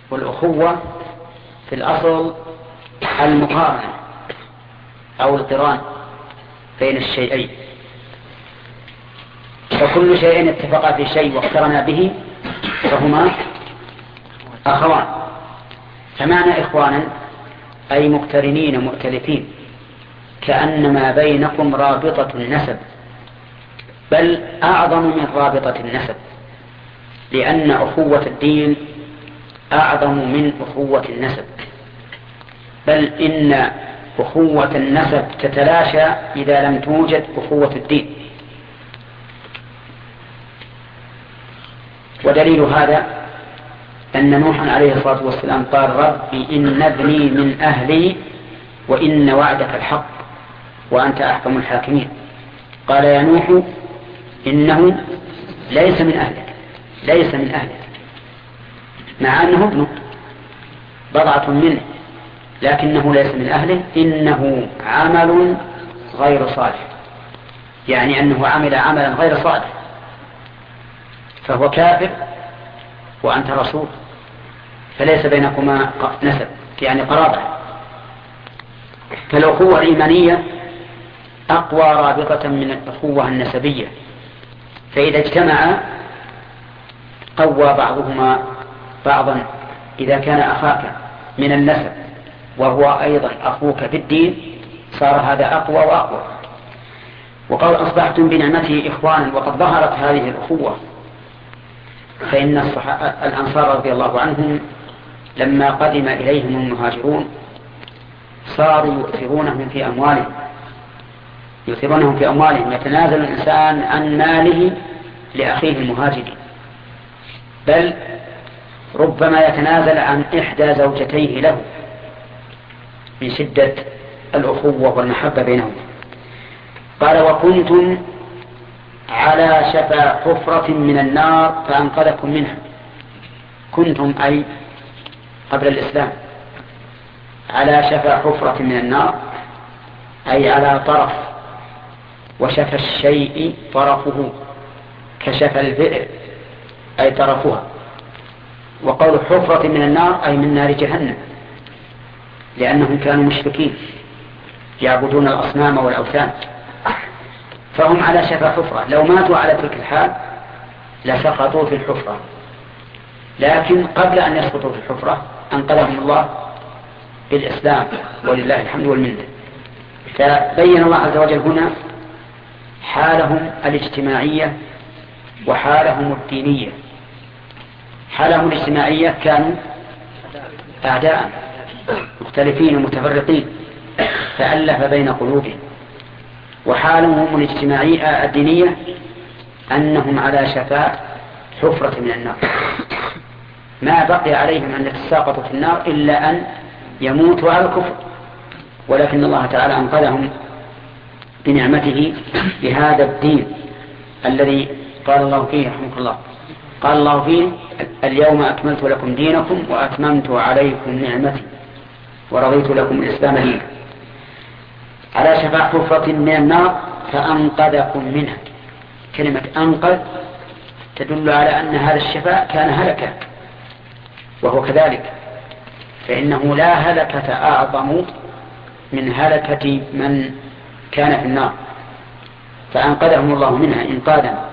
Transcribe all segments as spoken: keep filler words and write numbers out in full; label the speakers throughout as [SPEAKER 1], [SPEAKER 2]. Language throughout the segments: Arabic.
[SPEAKER 1] والأخوة في الأصل المقارنة أو القران بين الشيئين، فكل شيء اتفق في شيء واقترنا به فهما أخوان. فمعنى إخوانا أي مقترنين مؤتلفين، كأنما بينكم رابطة النسب، بل أعظم من رابطة النسب، لأن أخوة الدين أعظم من أخوة النسب، بل إن أخوة النسب تتلاشى إذا لم توجد أخوة الدين. ودليل هذا أن نوحا عليه الصلاة والسلام قال ربي إن ابني من أهلي وإن وعدك الحق وأنت أحكم الحاكمين. قال يا نوح إنه ليس من أهلك، ليس من أهلك، مع أنه ابنه بضعة منه، لكنه ليس من أهله، إنه عمل غير صالح، يعني أنه عمل عملا غير صالح، فهو كافر وأنت رسول، فليس بينكما نسب يعني قرابة. فالأخوة الإيمانية أقوى رابطة من الأخوة النسبية، فإذا اجتمع قوى بعضهما بعضا. إذا كان أخاك من النسب وهو أيضا أخوك في الدين صار هذا أقوى وأقوى. وقال أصبحتم بنعمته إخوانا، وقد ظهرت هذه الأخوة، فإن الأنصار رضي الله عنهم لما قدم إليهم المهاجرون صاروا يؤثرونهم في أموالهم يؤثرونهم في أموالهم يتنازل الإنسان عن ماله لأخيه المهاجر، بل ربما يتنازل عن إحدى زوجتيه له من شدة الأخوة والمحبة بينهم. قال وكنتم على شفا حفرة من النار فأنقذكم منها. كنتم أي قبل الإسلام على شفا حفرة من النار، أي على طرف، وشفى الشيء طرفه كشفى البئر أي طرفها. وقول حفرة من النار أي من نار جهنم، لأنهم كانوا مشركين يعبدون الأصنام والأوثان، فهم على شفا حفرة، لو ماتوا على تلك الحال لسقطوا في الحفرة، لكن قبل أن يسقطوا في الحفرة أنقذهم الله بالإسلام ولله الحمد والمنة. فبين الله عز وجل هنا حالهم الاجتماعية وحالهم الدينية. حالهم الاجتماعية كانوا أعداء مختلفين ومتفرقين فألف بين قلوبهم، وحالهم الاجتماعية الدينية أنهم على شفا حفرة من النار، ما بقي عليهم أن يتساقطوا في النار إلا أن يموتوا على الكفر، ولكن الله تعالى أنقذهم بنعمته بهذا الدين الذي قال الله فيه رحمه الله قال الله فيه اليوم أكملت لكم دينكم وأتممت عليكم نعمتي ورضيت لكم الإسلام دينا. على شفا حفرة من النار فأنقذكم منها. كلمة أنقذ تدل على أن هذا الشفاء كان هلكة، وهو كذلك، فإنه لا هلكة أعظم من هلكة من كان في النار، فأنقذهم الله منها إنقاذا.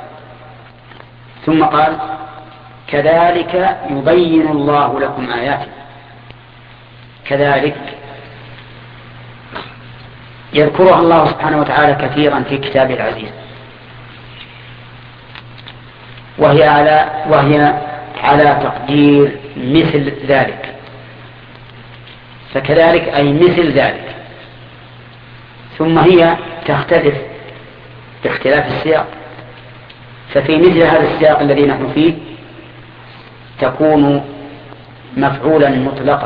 [SPEAKER 1] ثم قال كذلك يبين الله لكم آياته. كذلك يذكرها الله سبحانه وتعالى كثيرا في كتابه العزيز، وهي على وهي على تقدير مثل ذلك. فكذلك أي مثل ذلك. ثم هي تختلف باختلاف السياق، ففي مثل هذا السياق الذي نحن فيه تكون مفعولا مطلقا،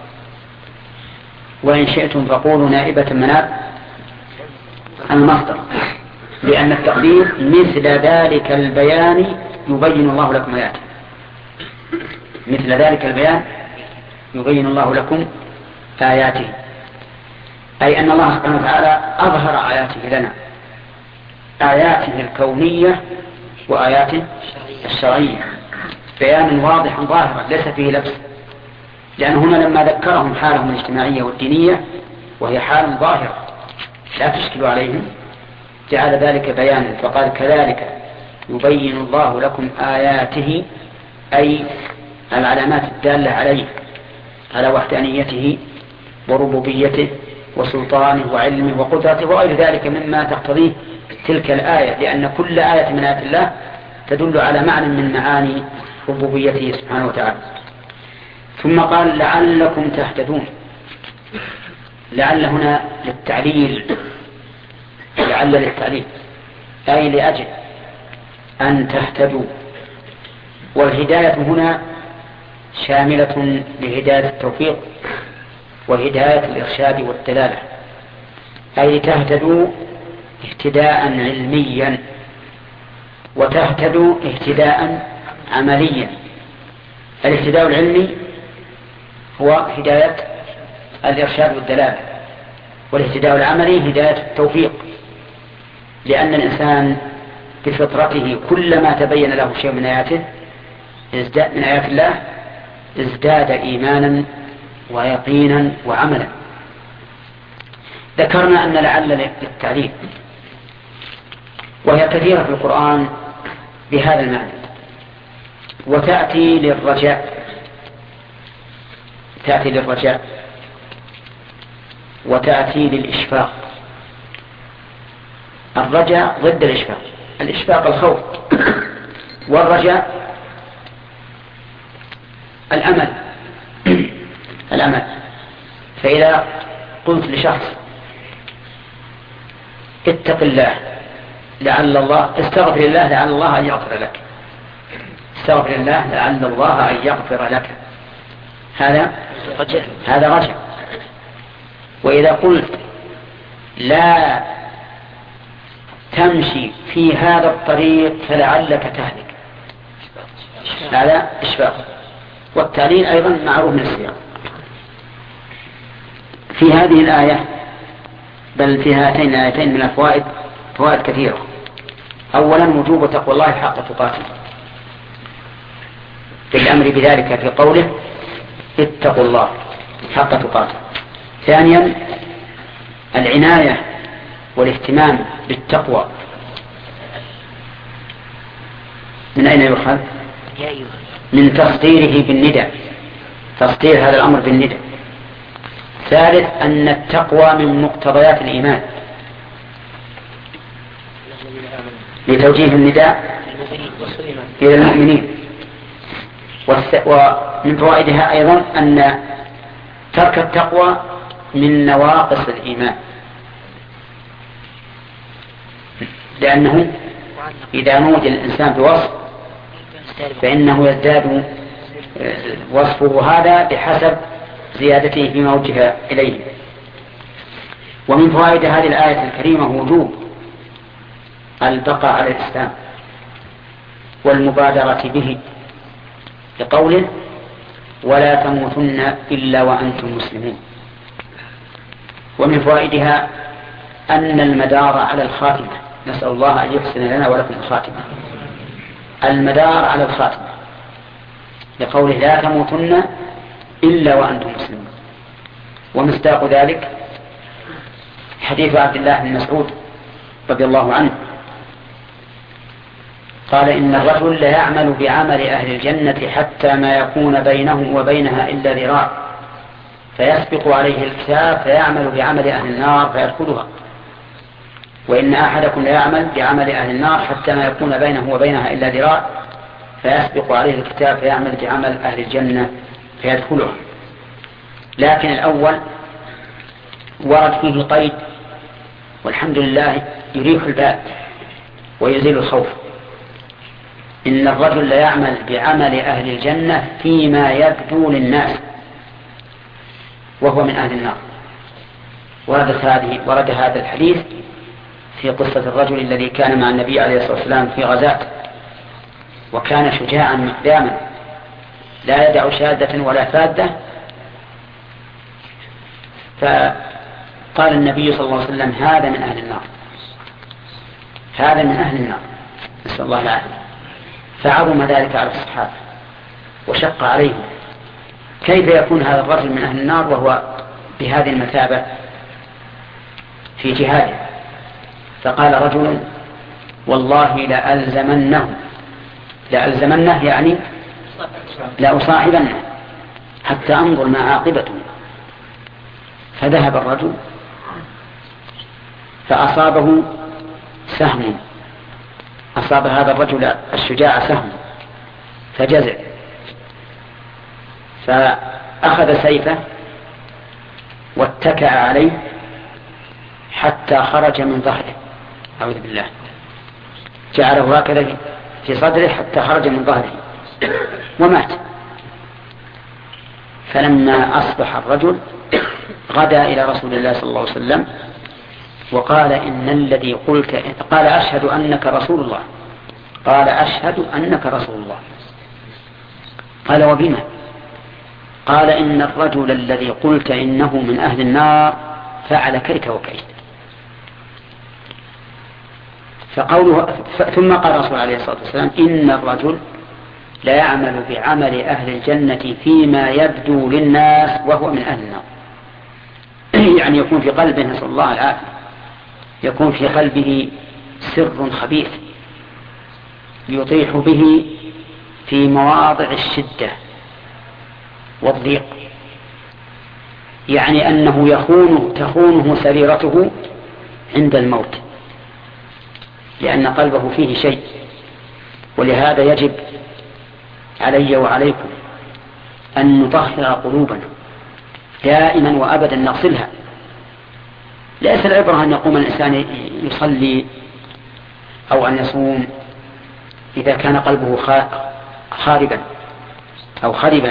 [SPEAKER 1] وإن شئتم فقولوا نائبة مناب المصدر، لأن التقدير مثل ذلك البيان يبين الله لكم آياته. مثل ذلك البيان يبين الله لكم آياته، أي أن الله سبحانه وتعالى أظهر آياته لنا، آياته الكونية وآياته الشرعية، بيانا واضحا ظاهرا ليس فيه لبس لأن هنا لما ذكرهم حالهم الاجتماعية والدينية وهي حال ظاهرة لا تشكل عليهم جعل ذلك بيانا، فقال كذلك يبين الله لكم آياته أي العلامات الدالة عليه على وحدانيته وربوبيته وسلطانه وعلمه وقدرته وغير ذلك مما تقتضيه تلك الآية، لأن كل آية من آيات الله تدل على معنى من معاني ربوبيته سبحانه وتعالى. ثم قال لعلكم تهتدون. لعل هنا للتعليل، لعل للتعليل أي لأجل أن تهتدوا. والهداية هنا شاملة لهداية التوفيق وهداية الإرشاد والدلالة، أي تهتدوا اهتداء علميا وتهتدوا اهتداء عمليا. الاهتداء العلمي هو هداية الإرشاد والدلالة، والاهتداء العملي هداية التوفيق، لأن الإنسان بفطرته كلما تبين له شيء من آياته من آيات الله ازداد إيمانا ويقينا وعملا. ذكرنا أن لعل للتعليل، وهي كثيرة في القرآن بهذا المعنى، وتأتي للرجاء تأتي للرجاء وتأتي للإشفاق. الرجاء ضد الإشفاق، الإشفاق الخوف، والرجاء الأمل الأمل. فإذا قلت لشخص اتق الله لعل الله استغفر الله لعل الله أن يغفر لك، استغفر الله لعل الله أن يغفر لك، هذا رجاء، هذا رجاء. وإذا قلت لا تمشي في هذا الطريق فلعلك تهلك، هذا إشفاق. والتعليل أيضا معروف من السياق. في هذه الآية بل في هاتين الآيتين من الفوائد فوائد كثيرة. أولا وجوب تقوى الله حق تقاته بالأمر بذلك في قوله اتقوا الله حق تقاته. ثانيا العناية والاهتمام بالتقوى. من أين يؤخذ؟ من تصديره بالندى، تصدير هذا الأمر بالندى. ثالث أن التقوى من مقتضيات الإيمان لتوجيه النداء إلى المؤمنين. ومن فوائدها أيضا أن ترك التقوى من نواقص الإيمان، لأنه إذا نودي الإنسان بوصف فإنه يزداد وصفه هذا بحسب زيادته فيما وجه إليه. ومن فوائد هذه الآية الكريمة وجوب البقاء على الإسلام والمبادرة به لقوله ولا تموتن إلا وأنتم مسلمون. ومن فوائدها أن المدار على الخاتمة، نسأل الله أن يحسن لنا ولكم الخاتمة، المدار على الخاتمة لقوله لا تموتن إلا وأنتم مسلمون. ومصداق ذلك حديث عبد الله بن مسعود رضي الله عنه قال إن الرجل لا يعمل بعمل أهل الجنة حتى ما يكون بينه وبينها إلا ذراع فيسبق عليه الكتاب فيعمل بعمل أهل النار فيدخلها، وإن أحدكم لا يعمل بعمل أهل النار حتى ما يكون بينه وبينها إلا ذراع فيسبق عليه الكتاب فيعمل بعمل أهل الجنة فيدخلها. لكن الأول ورد فيه قيد والحمد لله يريح البال ويزيل الخوف. إن الرجل لا يعمل بعمل أهل الجنة فيما يبدو للناس وهو من أهل النار. ورد هذه ورد هذا الحديث في قصة الرجل الذي كان مع النبي عليه الصلاة والسلام في غزاة، وكان شجاعا مقداما لا يدع شاذة ولا فاذة، فقال النبي صلى الله عليه وسلم هذا من أهل النار، هذا من أهل النار، نسأل الله العافية. فعظم ذلك على الصحابة وشق عليهم، كيف يكون هذا الرجل من أهل النار وهو بهذه المثابة في جهاده؟ فقال رجل والله لألزمنه لألزمنه يعني لأصاحبنه حتى أنظر ما عاقبته. فذهب الرجل فأصابه سهم، أصاب هذا الرجل الشجاع سهم فجزع، فأخذ سيفه واتكأ عليه حتى خرج من ظهره، أعوذ بالله، جعله هكذا في صدره حتى خرج من ظهره ومات. فلما أصبح الرجل غدا إلى رسول الله صلى الله عليه وسلم وقال إن الذي قلت، قال أشهد أنك رسول الله، قال أشهد أنك رسول الله. قال وبما؟ قال إن الرجل الذي قلت إنه من أهل النار فعل كيت وكيت. فقوله ثم قال الرسول عليه الصلاة والسلام إن الرجل لا يعمل بعمل أهل الجنة فيما يبدو للناس وهو من أهل النار. يعني يكون في قلبه، نسأل الله العافية، يكون في قلبه سر خبيث يطيح به في مواضع الشدة والضيق، يعني أنه يخونه تخونه سريرته عند الموت، لأن قلبه فيه شيء. ولهذا يجب علي وعليكم أن نطهر قلوبنا دائما وأبدا، نغسلها. ليس العبرة أن يقوم الإنسان يصلي أو أن يصوم إذا كان قلبه خاربا أو خربا،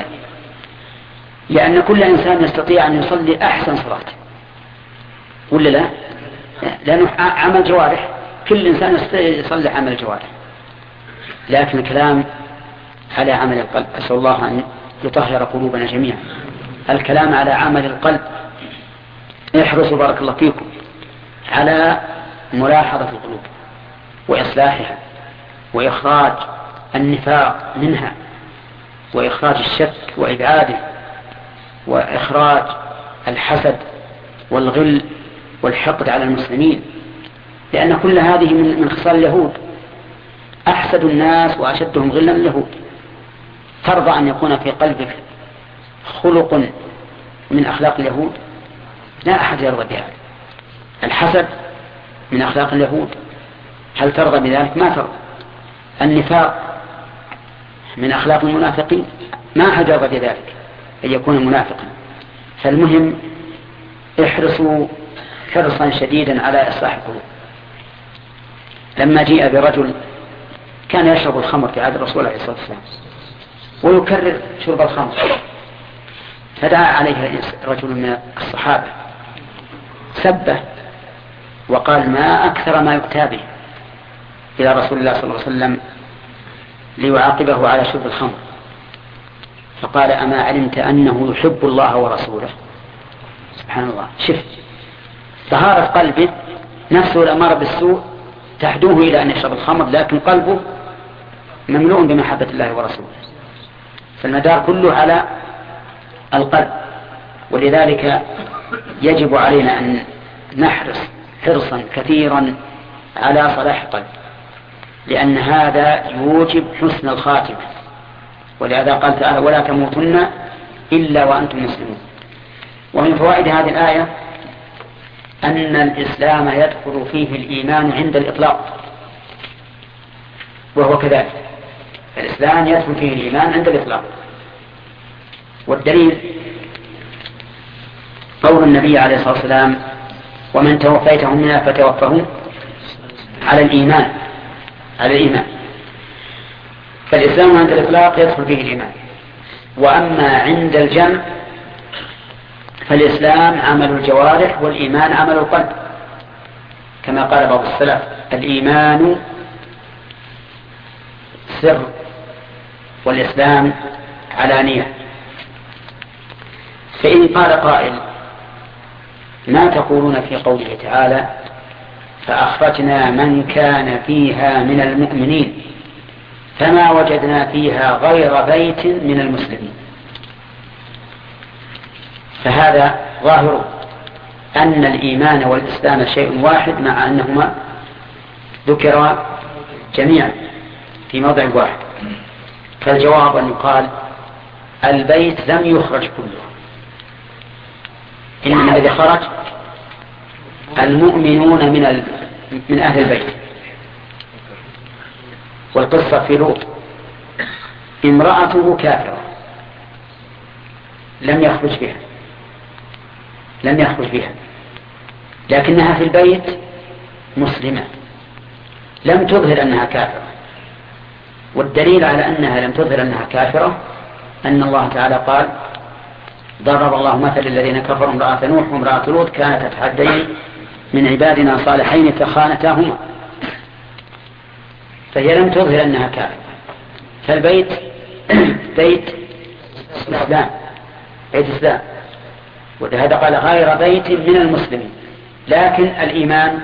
[SPEAKER 1] لأن كل إنسان يستطيع أن يصلي أحسن صلاة، ولا لا؟ لأنه عمل جوارح، كل إنسان يصلي عمل جوارح، لكن الكلام على عمل القلب. أسأل الله أن يطهر قلوبنا جميعا. الكلام على عمل القلب، احرصوا بارك الله فيكم على ملاحظة القلوب وإصلاحها وإخراج النفاق منها وإخراج الشك وإبعاده وإخراج الحسد والغل والحقد على المسلمين، لأن كل هذه من خصال اليهود. أحسد الناس وأشدهم غلا اليهود. ترضى أن يكون في قلبك خلق من أخلاق اليهود؟ لا أحد يرضى بها. الحسد من أخلاق اليهود، هل ترضى بذلك؟ ما ترضى. النفاق من أخلاق المنافقين، ما أحد يرضى بذلك أن يكون منافقا. فالمهم احرصوا حرصا شديدا على إصلاح القلوب. لما جيء برجل كان يشرب الخمر في عهد الرسول عليه الصلاة والسلام ويكرر شرب الخمر، فدعا عليه رجل من الصحابة سبه وقال ما أكثر ما يؤتى به إلى رسول الله صلى الله عليه وسلم ليعاقبه على شرب الخمر. فقال أما علمت أنه يحب الله ورسوله؟ سبحان الله، شفت طهارة قلبه، نفسه الأمارة بالسوء تحدوه إلى أن يشرب الخمر، لكن قلبه مملوء بمحبة الله ورسوله. فالمدار كله على القلب. ولذلك يجب علينا أن نحرص حرصا كثيرا على صلاح القلب، لأن هذا يوجب حسن الخاتمة. ولهذا قال تعالى ولا تموتن إلا وأنتم مسلمون. ومن فوائد هذه الآية أن الإسلام يدخل فيه الإيمان عند الإطلاق، وهو كذلك. الإسلام يدخل فيه الإيمان عند الإطلاق. والدليل قول النبي عليه الصلاة والسلام ومن توفيتهم منا فتوفهم على الإيمان على الإيمان. فالإسلام عند الإطلاق يدخل فيه الإيمان. وأما عند الجمع فالإسلام عمل الجوارح والإيمان عمل القلب، كما قال بعض السلف الإيمان سر والإسلام علانية. فإن قال قائل ما تقولون في قوله تعالى فأخرجنا من كان فيها من المؤمنين فما وجدنا فيها غير بيت من المسلمين؟ فهذا ظاهر أن الإيمان والإسلام شيء واحد مع أنهما ذكر جميعا في موضع واحد. فالجواب أن يقال البيت لم يخرج كله، إنما الذي خرج المؤمنون من ال... من أهل البيت. والقصة في لوط امرأته كافرة لم يخرج بها لم يخرج بها لكنها في البيت مسلمة لم تظهر أنها كافرة. والدليل على أنها لم تظهر أنها كافرة أن الله تعالى قال ضرب الله مثل الذين كفروا امرأة نوح وامرأة لوط كانتا تحت عبدين من عبادنا صالحين فخانتاهما، فهي لم تظهر أنها كافرة. فالبيت بيت إسلام بيت إسلام ولهذا قال غير بيت من المسلمين. لكن الإيمان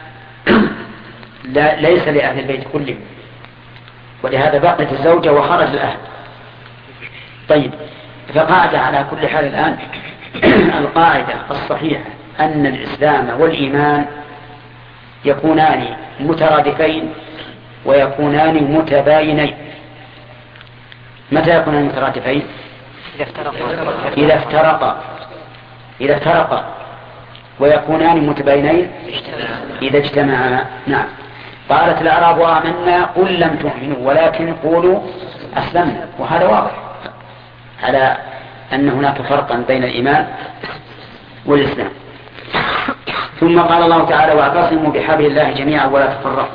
[SPEAKER 1] لا ليس لأهل البيت كلهم، ولهذا بقت الزوجة وخرج الأهل. طيب، فقاعدة على كل حال الآن القاعدة الصحيحة أن الإسلام والإيمان يكونان مترادفين ويكونان متباينين. متى يكونان مترادفين؟ إذا افترقا إذا افترقا ويكونان متباينين إذا اجتمعا. نعم. قالت الأعراب آمنا قل لم تؤمنوا ولكن قولوا أسلمنا، وهذا واضح على أن هناك فرقا بين الإيمان والإسلام. ثم قال الله تعالى واعتصموا بحبل الله جميعا ولا تفرقوا.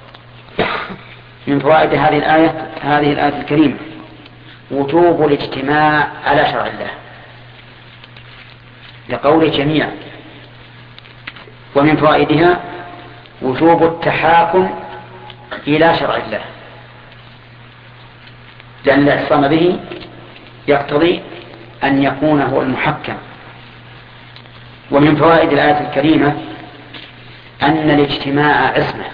[SPEAKER 1] من فوائد هذه الآية هذه الآية الكريمة وجوب الاجتماع على شرع الله لقول جميعا، ومن فوائدها وجوب التحاكم إلى شرع الله لأن الاعتصام به يقتضي أن يكون هو المحكم. ومن فوائد الآية الكريمة أن الاجتماع عصمة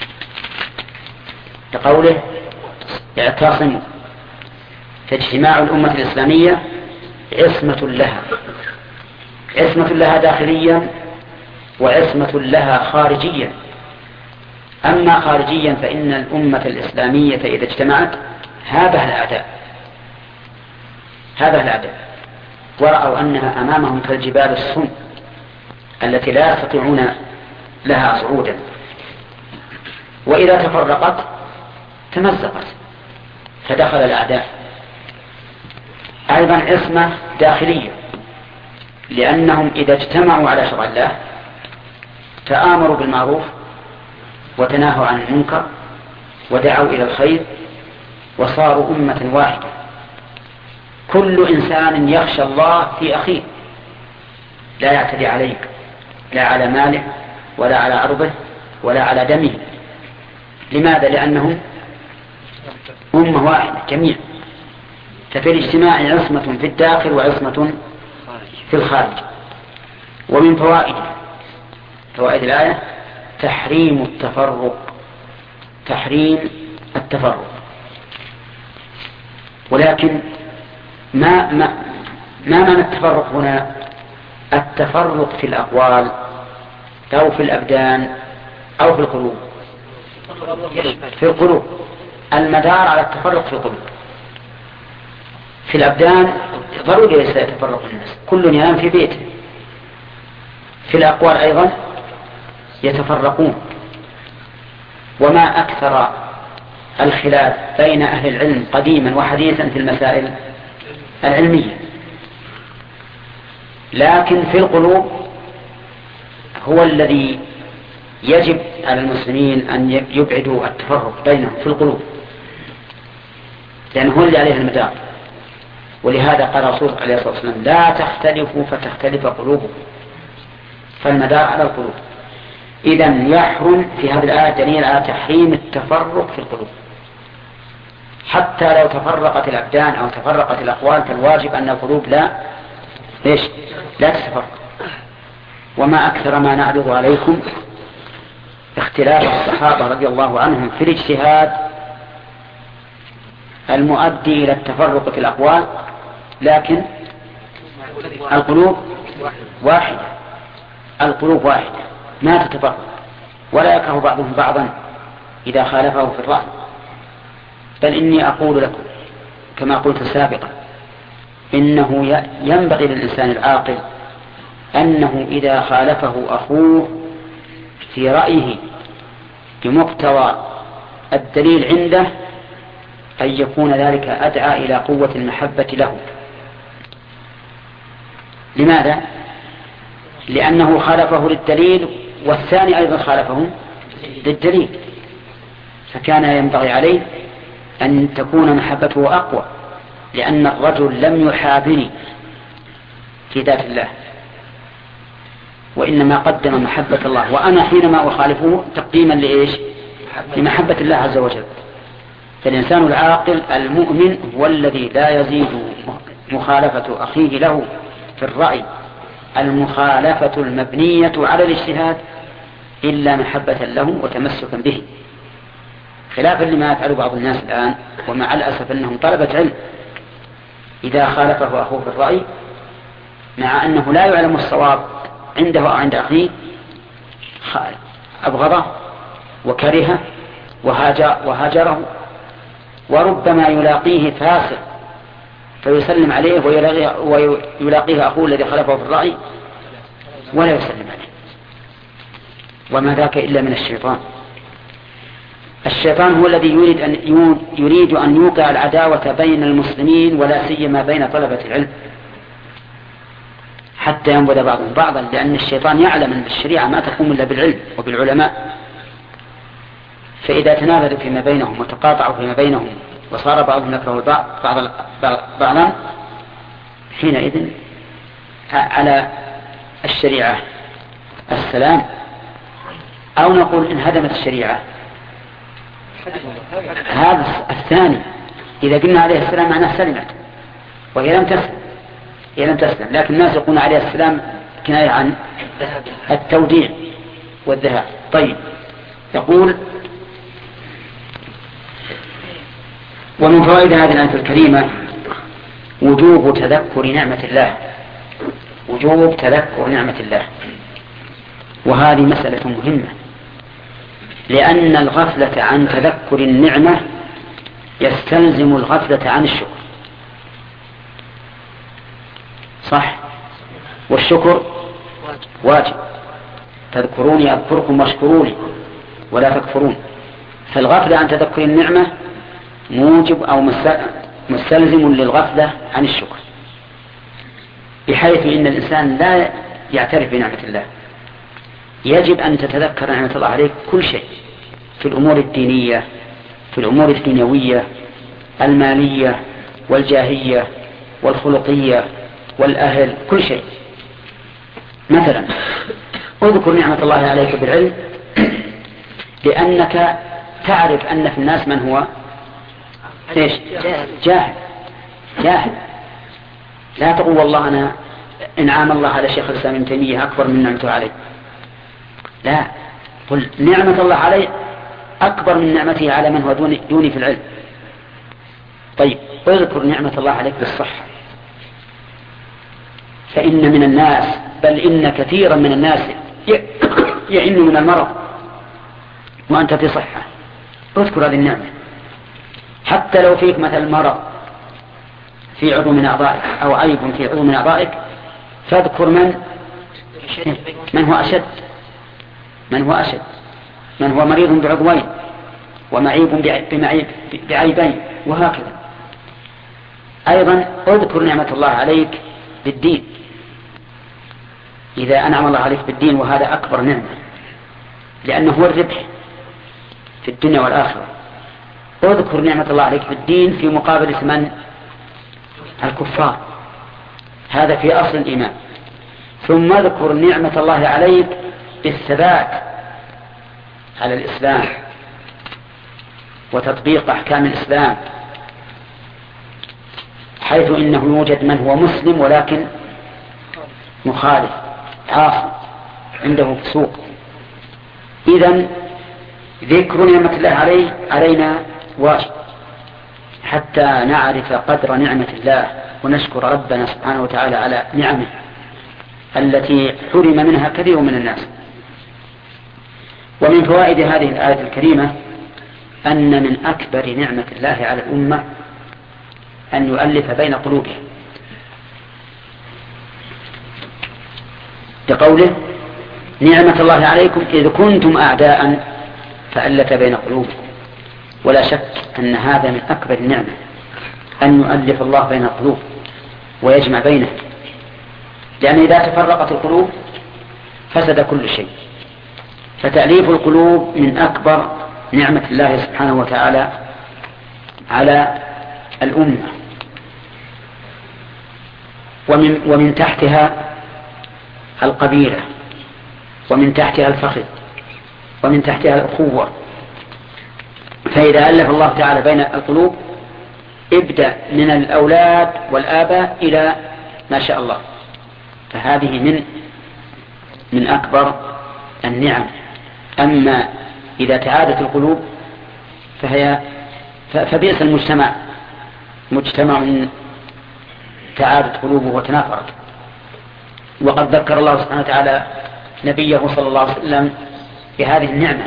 [SPEAKER 1] لقوله اعتصموا، فاجتماع الأمة الإسلامية عصمة لها عصمة لها داخليا وعصمة لها خارجيا. أما خارجيا فإن الأمة الإسلامية إذا اجتمعت هابها الأعداء هابها الأعداء ورأوا أنها أمامهم كالجبال الصم التي لا يستطيعون لها صعودا، وإذا تفرقت تمزقت فدخل الأعداء. أيضا عصمة داخلية لأنهم إذا اجتمعوا على شرع الله تآمروا بالمعروف وتناهوا عن المنكر ودعوا إلى الخير وصاروا أمة واحدة، كل إنسان يخشى الله في أخيه لا يعتدي عليك لا على ماله ولا على عرضه ولا على دمه. لماذا؟ لأنهم أمة واحدة جميع. ففي الاجتماع عصمة في الداخل وعصمة في الخارج. ومن فوائد فوائد الآية تحريم التفرق تحريم التفرق ولكن ما ما ما معنى التفرق هنا؟ التفرق في الأقوال أو في الأبدان أو في القلوب. في القلوب المدار على التفرق في القلوب. في الأبدان ضروري ليس يتفرق الناس، كل ينام في بيته. في الأقوال أيضا يتفرقون. وما أكثر الخلاف بين أهل العلم قديما وحديثا في المسائل العلمية، لكن في القلوب هو الذي يجب على المسلمين أن يبعدوا التفرق بينهم في القلوب، لأنه هو اللي عليه المدار. ولهذا قال الرسول عليه الصلاة والسلام لا تختلفوا فتختلف قلوبكم، فالمدار على القلوب. إذن يحرم في هذه الآية دليل على تحريم التفرق في القلوب. حتى لو تفرقت الأبدان أو تفرقت الأقوال فالواجب أن القلوب لا ليش لا تتفرق. وما أكثر ما نعرض عليكم اختلاف الصحابة رضي الله عنهم في الاجتهاد المؤدي إلى التفرق في الأقوال، لكن القلوب واحدة، القلوب واحدة ما تتفرق، ولا يكره بعضهم بعضا إذا خالفه في الرأي. بل إني أقول لكم كما قلت سابقا إنه ينبغي للإنسان العاقل أنه إذا خالفه أخوه في رأيه بمقتضى الدليل عنده أن يكون ذلك أدعى إلى قوة المحبة له. لماذا؟ لأنه خالفه للدليل والثاني أيضا خالفه للدليل، فكان ينبغي عليه أن تكون محبته أقوى، لأن الرجل لم يحابني في ذات الله وإنما قدم محبة الله، وأنا حينما أخالفه تقديما لإيش؟ لمحبة الله عز وجل. فالإنسان العاقل المؤمن هو الذي لا يزيد مخالفة أخيه له في الرأي المخالفة المبنية على الاجتهاد إلا محبة له وتمسكا به، خلافا لما يفعل بعض الناس الآن، ومع الأسف أنهم طلبة علم إذا خالفه أخوه في الرأي مع أنه لا يعلم الصواب عنده أو عند أخيه أبغضه وكرهه وهاجره، وربما يلاقيه فاسق فيسلم عليه ويلاقيه أخوه الذي خالفه في الرأي ولا يسلم عليه. وما ذاك إلا من الشيطان. الشيطان هو الذي يريد أن يريد أن يوقع العداوة بين المسلمين ولا سيما بين طلبة العلم حتى ينبذ بعضهم بعضا، لأن الشيطان يعلم أن الشريعة ما تقوم إلا بالعلم وبالعلماء. فإذا تنابذوا فيما بينهم وتقاطعوا فيما بينهم وصار بعضهم يكره البعض بعض بعضا، حينئذ على الشريعة السلام، أو نقول انهدمت الشريعة. هذا الثاني إذا قلنا عليه السلام معناه سلمت، وهي لم تسلم، هي لم تسلم، لكن الناس يقولون عليه السلام كناية عن التوديع والذهاب. طيب، يقول: ومن فوائد هذه الآية الكريمة وجوب تذكر نعمة الله، وجوب تذكر نعمة الله. وهذه مسألة مهمة، لأن الغفلة عن تذكر النعمة يستلزم الغفلة عن الشكر. صح؟ والشكر واجب. تذكروني أذكركم واشكروني ولا تكفرون. فالغفلة عن تذكر النعمة موجب أو مستلزم للغفلة عن الشكر، بحيث إن الإنسان لا يعترف بنعمة الله. يجب أن تتذكر نعمة الله عليك كل شيء، في الأمور الدينية، في الأمور الدنيوية، المالية والجاهية والخلقية والأهل، كل شيء. مثلا اذكر نعمة الله عليك بالعلم، لأنك تعرف أن في الناس من هو إيش؟ جاهل. جاهل. لا تقول والله أنا إنعام الله على شيخ الإسلام ابن تيمية أكبر من نعمته علي، لا، قل نعمة الله علي أكبر من نعمته على من هو دوني, دوني في العلم. طيب، اذكر نعمة الله عليك بالصحة، فإن من الناس، بل إن كثيرا من الناس يعن من المرض وأنت في صحة. اذكر هذه النعمة، حتى لو فيك مثل مرض في عضو من أعضائك أو عيب في عضو من أعضائك، فاذكر من من هو أشد من هو أشد من هو مريض بعضوين ومعيب بعيبين، وهكذا. أيضا اذكر نعمة الله عليك بالدين، إذا أنعم الله عليك بالدين، وهذا أكبر نعمة، لأنه هو الربح في الدنيا والآخرة. اذكر نعمة الله عليك بالدين في مقابلة من؟ الكفار، هذا في أصل الإيمان. ثم اذكر نعمة الله عليك بالثبات على الإسلام وتطبيق أحكام الإسلام، حيث إنه يوجد من هو مسلم ولكن مخالف عاصي عنده فسوق. إذن ذكر نعمة الله عليه علينا واجب حتى نعرف قدر نعمة الله ونشكر ربنا سبحانه وتعالى على نعمه التي حرم منها كثير من الناس. ومن فوائد هذه الآية الكريمة أن من أكبر نعمة الله على الأمة أن يؤلف بين قلوبهم، بقوله نعمة الله عليكم إذ كنتم أعداء فألف بين قلوبكم. ولا شك أن هذا من أكبر النعمة، أن يؤلف الله بين القلوب ويجمع بينه، لأن إذا تفرقت القلوب فسد كل شيء. فتأليف القلوب من أكبر نعمة الله سبحانه وتعالى على الأمة. ومن, ومن تحتها القبيلة، ومن تحتها الفخذ، ومن تحتها الأخوة. فإذا ألف الله تعالى بين القلوب ابدأ من الأولاد والآباء إلى ما شاء الله، فهذه من من أكبر النعم. أما إذا تعادت القلوب فهي فبئس المجتمع، مجتمع تعادت قلوبه وتنافرت. وقد ذكر الله سبحانه وتعالى نبيه صلى الله عليه وسلم بهذه النعمة،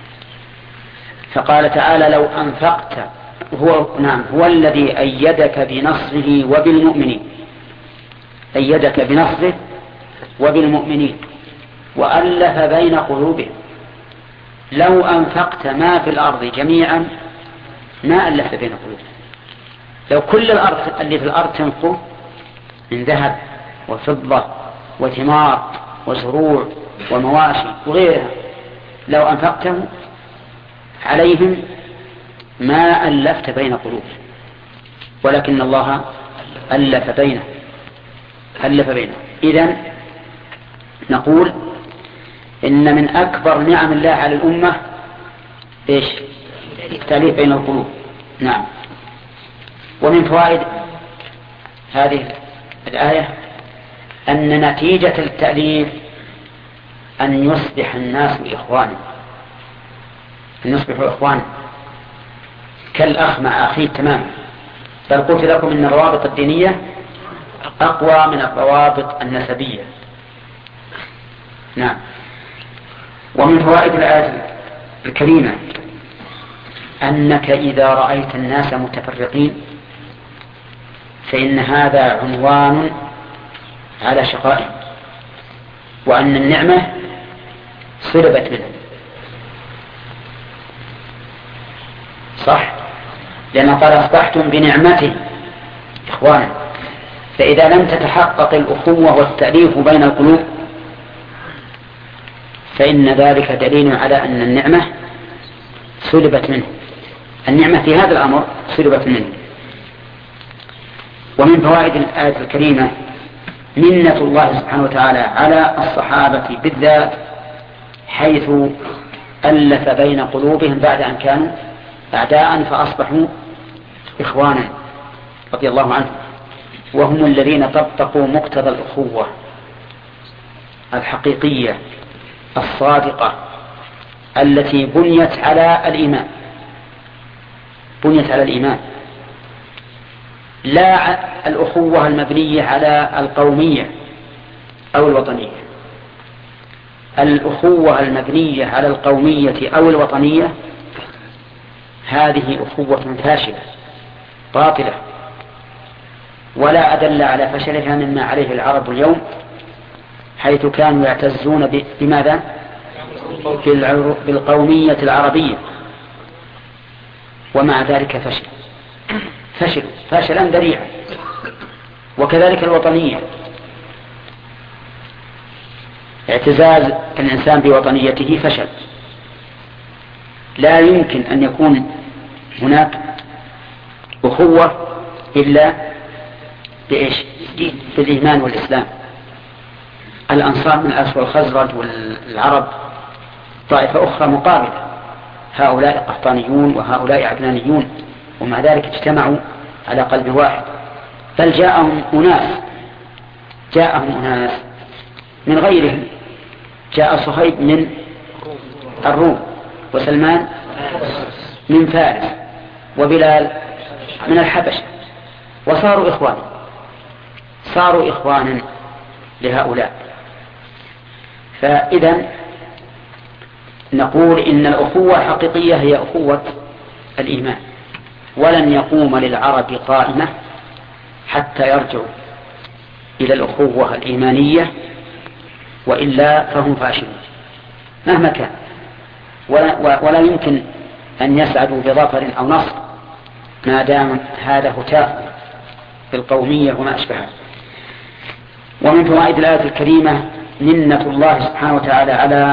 [SPEAKER 1] فقال تعالى لو أنفقت هو, نعم هو الذي أيدك بنصره وبالمؤمنين، أيدك بنصره وبالمؤمنين وألف بين قلوبهم. لو أنفقت ما في الأرض جميعا ما ألفت بين قلوبهم. لو كل الأرض اللي في الأرض تنقو من ذهب وفضة وثمار وزروع ومواشي وغيرها، لو أنفقته عليهم ما ألفت بين قلوبهم، ولكن الله ألف بينه ألف بينه. إذن نقول إن من أكبر نعم الله على الأمة إيش؟ التأليف بين القلوب. نعم. ومن فوائد هذه الآية أن نتيجة التأليف أن يصبح الناس إخوانا، أن يصبحوا إخوانا كالأخ مع أخيه تماما. بل قلت لكم أن الروابط الدينية أقوى من الروابط النسبية. نعم. ومن فوائد الآية الكريمة أنك إذا رأيت الناس متفرقين فإن هذا عنوان على شقائهم، وأن النعمة سلبت منهم. صح، لأنه قال أصبحتم بنعمته إخوانا. فإذا لم تتحقق الأخوة والتأليف بين القلوب فإن ذلك دليل على أن النعمة سلبت منه، النعمة في هذا الأمر سلبت منه. ومن فوائد الآية الكريمة منة الله سبحانه وتعالى على الصحابة بالذات، حيث ألف بين قلوبهم بعد أن كانوا أعداء فأصبحوا إخوانا رضي الله عنهم، وهم الذين طبقوا مقتضى الأخوة الحقيقية الصادقة التي بنيت على الإيمان، بنيت على الإيمان، لا الأخوة المبنية على القومية أو الوطنية. الأخوة المبنية على القومية أو الوطنية هذه أخوة فاشلة باطلة، ولا أدل على فشلها مما عليه العرب اليوم، حيث كانوا يعتزون بماذا؟ بالقومية العربية، ومع ذلك فشل فشل فشلا ذريعا. وكذلك الوطنية، اعتزاز الإنسان بوطنيته فشل. لا يمكن أن يكون هناك أخوة إلا بإيش؟ بالإيمان والإسلام. الأنصار من الأوس والخزرج والعرب طائفة أخرى مقابلة، هؤلاء قحطانيون وهؤلاء عدنانيون، ومع ذلك اجتمعوا على قلب واحد. بل جاءهم أناس جاءهم أناس من غيرهم، جاء صهيب من الروم، وسلمان من فارس، وبلال من الحبشة، وصاروا إخوان صاروا إخوانا لهؤلاء. فإذا نقول إن الأخوة الحقيقية هي أخوة الإيمان، ولن يقوم للعرب قائمة حتى يرجعوا إلى الأخوة الإيمانية، وإلا فهم فاشلون مهما كان، ولا, ولا يمكن أن يسعدوا بظفر أو نصر ما دام هذا هتاف بالقومية وما أشبهها. ومن فوائد الآية الكريمة منة الله سبحانه وتعالى على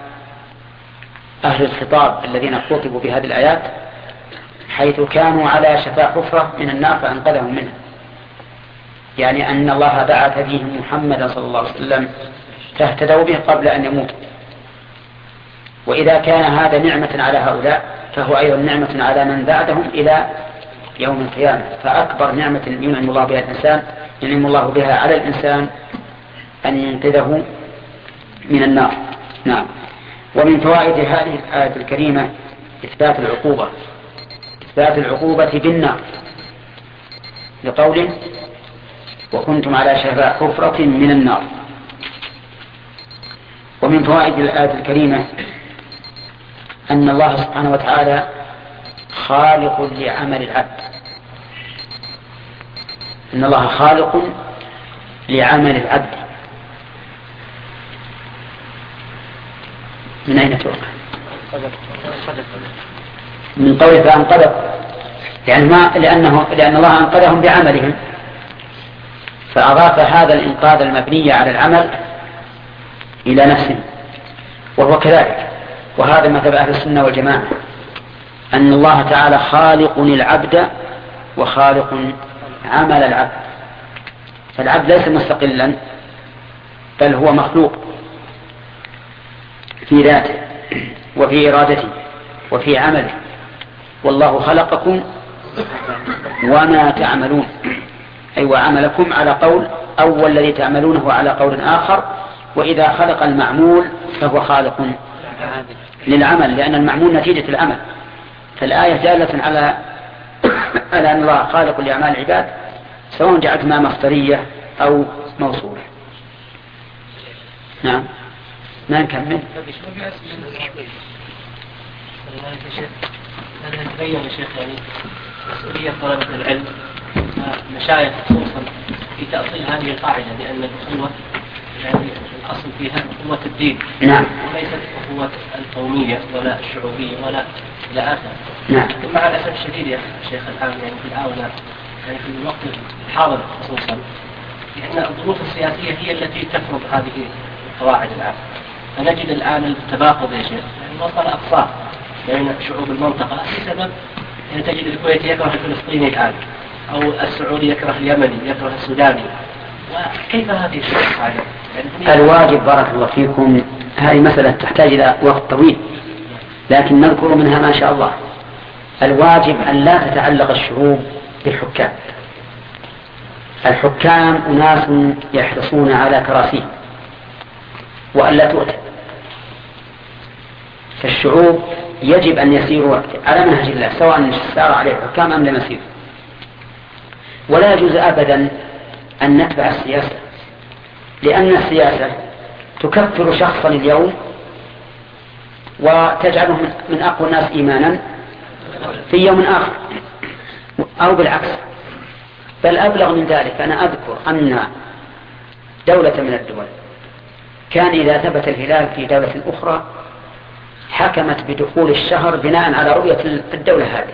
[SPEAKER 1] أهل الخطاب الذين خطبوا بهذه الآيات، حيث كانوا على شفا حفرة من النار فأنقذهم منها، يعني أن الله بعث فيهم محمدا صلى الله عليه وسلم فاهتدوا به قبل أن يموتوا. وإذا كان هذا نعمة على هؤلاء فهو أيضا نعمة على من بعدهم إلى يوم القيامة. فأكبر نعمة ينعم الله بها الإنسان ينعم الله بها على الإنسان أن ينقذه من النار. نعم. ومن فوائد هذه الآية الكريمة إثبات العقوبة إثبات العقوبة بالنار، لقوله وكنتم على شفا حفرة من النار. ومن فوائد الآية الكريمة أن الله سبحانه وتعالى خالق لعمل العبد، أن الله خالق لعمل العبد. من أين تؤخذ؟ من قوله فأنقذهم، يعني ما لأنه لأن الله أنقذهم بعملهم، فأضاف هذا الإنقاذ المبني على العمل إلى نفسه، وهو كذلك. وهذا مذهب أهل السنة والجماعة، أن الله تعالى خالق العبد وخالق عمل العبد. فالعبد ليس مستقلا، بل هو مخلوق في ذاته وفي إرادته وفي عمله. والله خلقكم وما تعملون، أي وعملكم على قول أول الذي تعملونه على قول آخر. وإذا خلق المعمول فهو خالق للعمل، لأن المعمول نتيجة العمل. فالآية دالة على على أن الله خالق لأعمال العباد، سواء جعلتها مصدرية أو موصولة. نعم. ما نكمل.
[SPEAKER 2] هذا يتبين يا شيخ يعني مسؤولية طلبة العلم مشايخ خصوصا في تأصيل هذه القاعدة، لأن الأخوة يعني الأصل فيها أخوة الدين،
[SPEAKER 1] نعم،
[SPEAKER 2] وليست أخوة القومية ولا الشعوبية ولا إلى آخره.
[SPEAKER 1] نعم.
[SPEAKER 2] مع الأسف الشديد يا شيخ الآن يعني في الآونة يعني في الوقت الحاضر خصوصا، لأن الظروف السياسية هي التي تفرض هذه القواعد الآن. فنجد الآن التباقض يا شيخ، يعني وصل أقصى بين شعوب المنطقة بسبب يعني تجد الكويتي يكره الفلسطيني الآن، أو السعودي يكره اليمني يكره السوداني. وكيف هذه القاعدة؟ يعني
[SPEAKER 1] الواجب بارك الله فيكم، هذه مسألة تحتاج إلى وقت طويل، لكن نذكر منها ما شاء الله. الواجب أن لا تتعلق الشعوب بالحكام. الحكام أناس يحرصون على كراسيهم وأن لا تؤتى. فالشعوب يجب أن يسيروا على منهج الله، سواء سار عليه الحكام أم لم يسير. ولا يجوز أبدا أن نتبع السياسة، لأن السياسة تكفر شخصا اليوم وتجعله من أقوى الناس إيمانا في يوم آخر، أو بالعكس. بل أبلغ من ذلك، أنا أذكر أن دولة من الدول كان إذا ثبت الهلال في دولة أخرى حكمت بدخول الشهر بناء على رؤية الدولة هذه.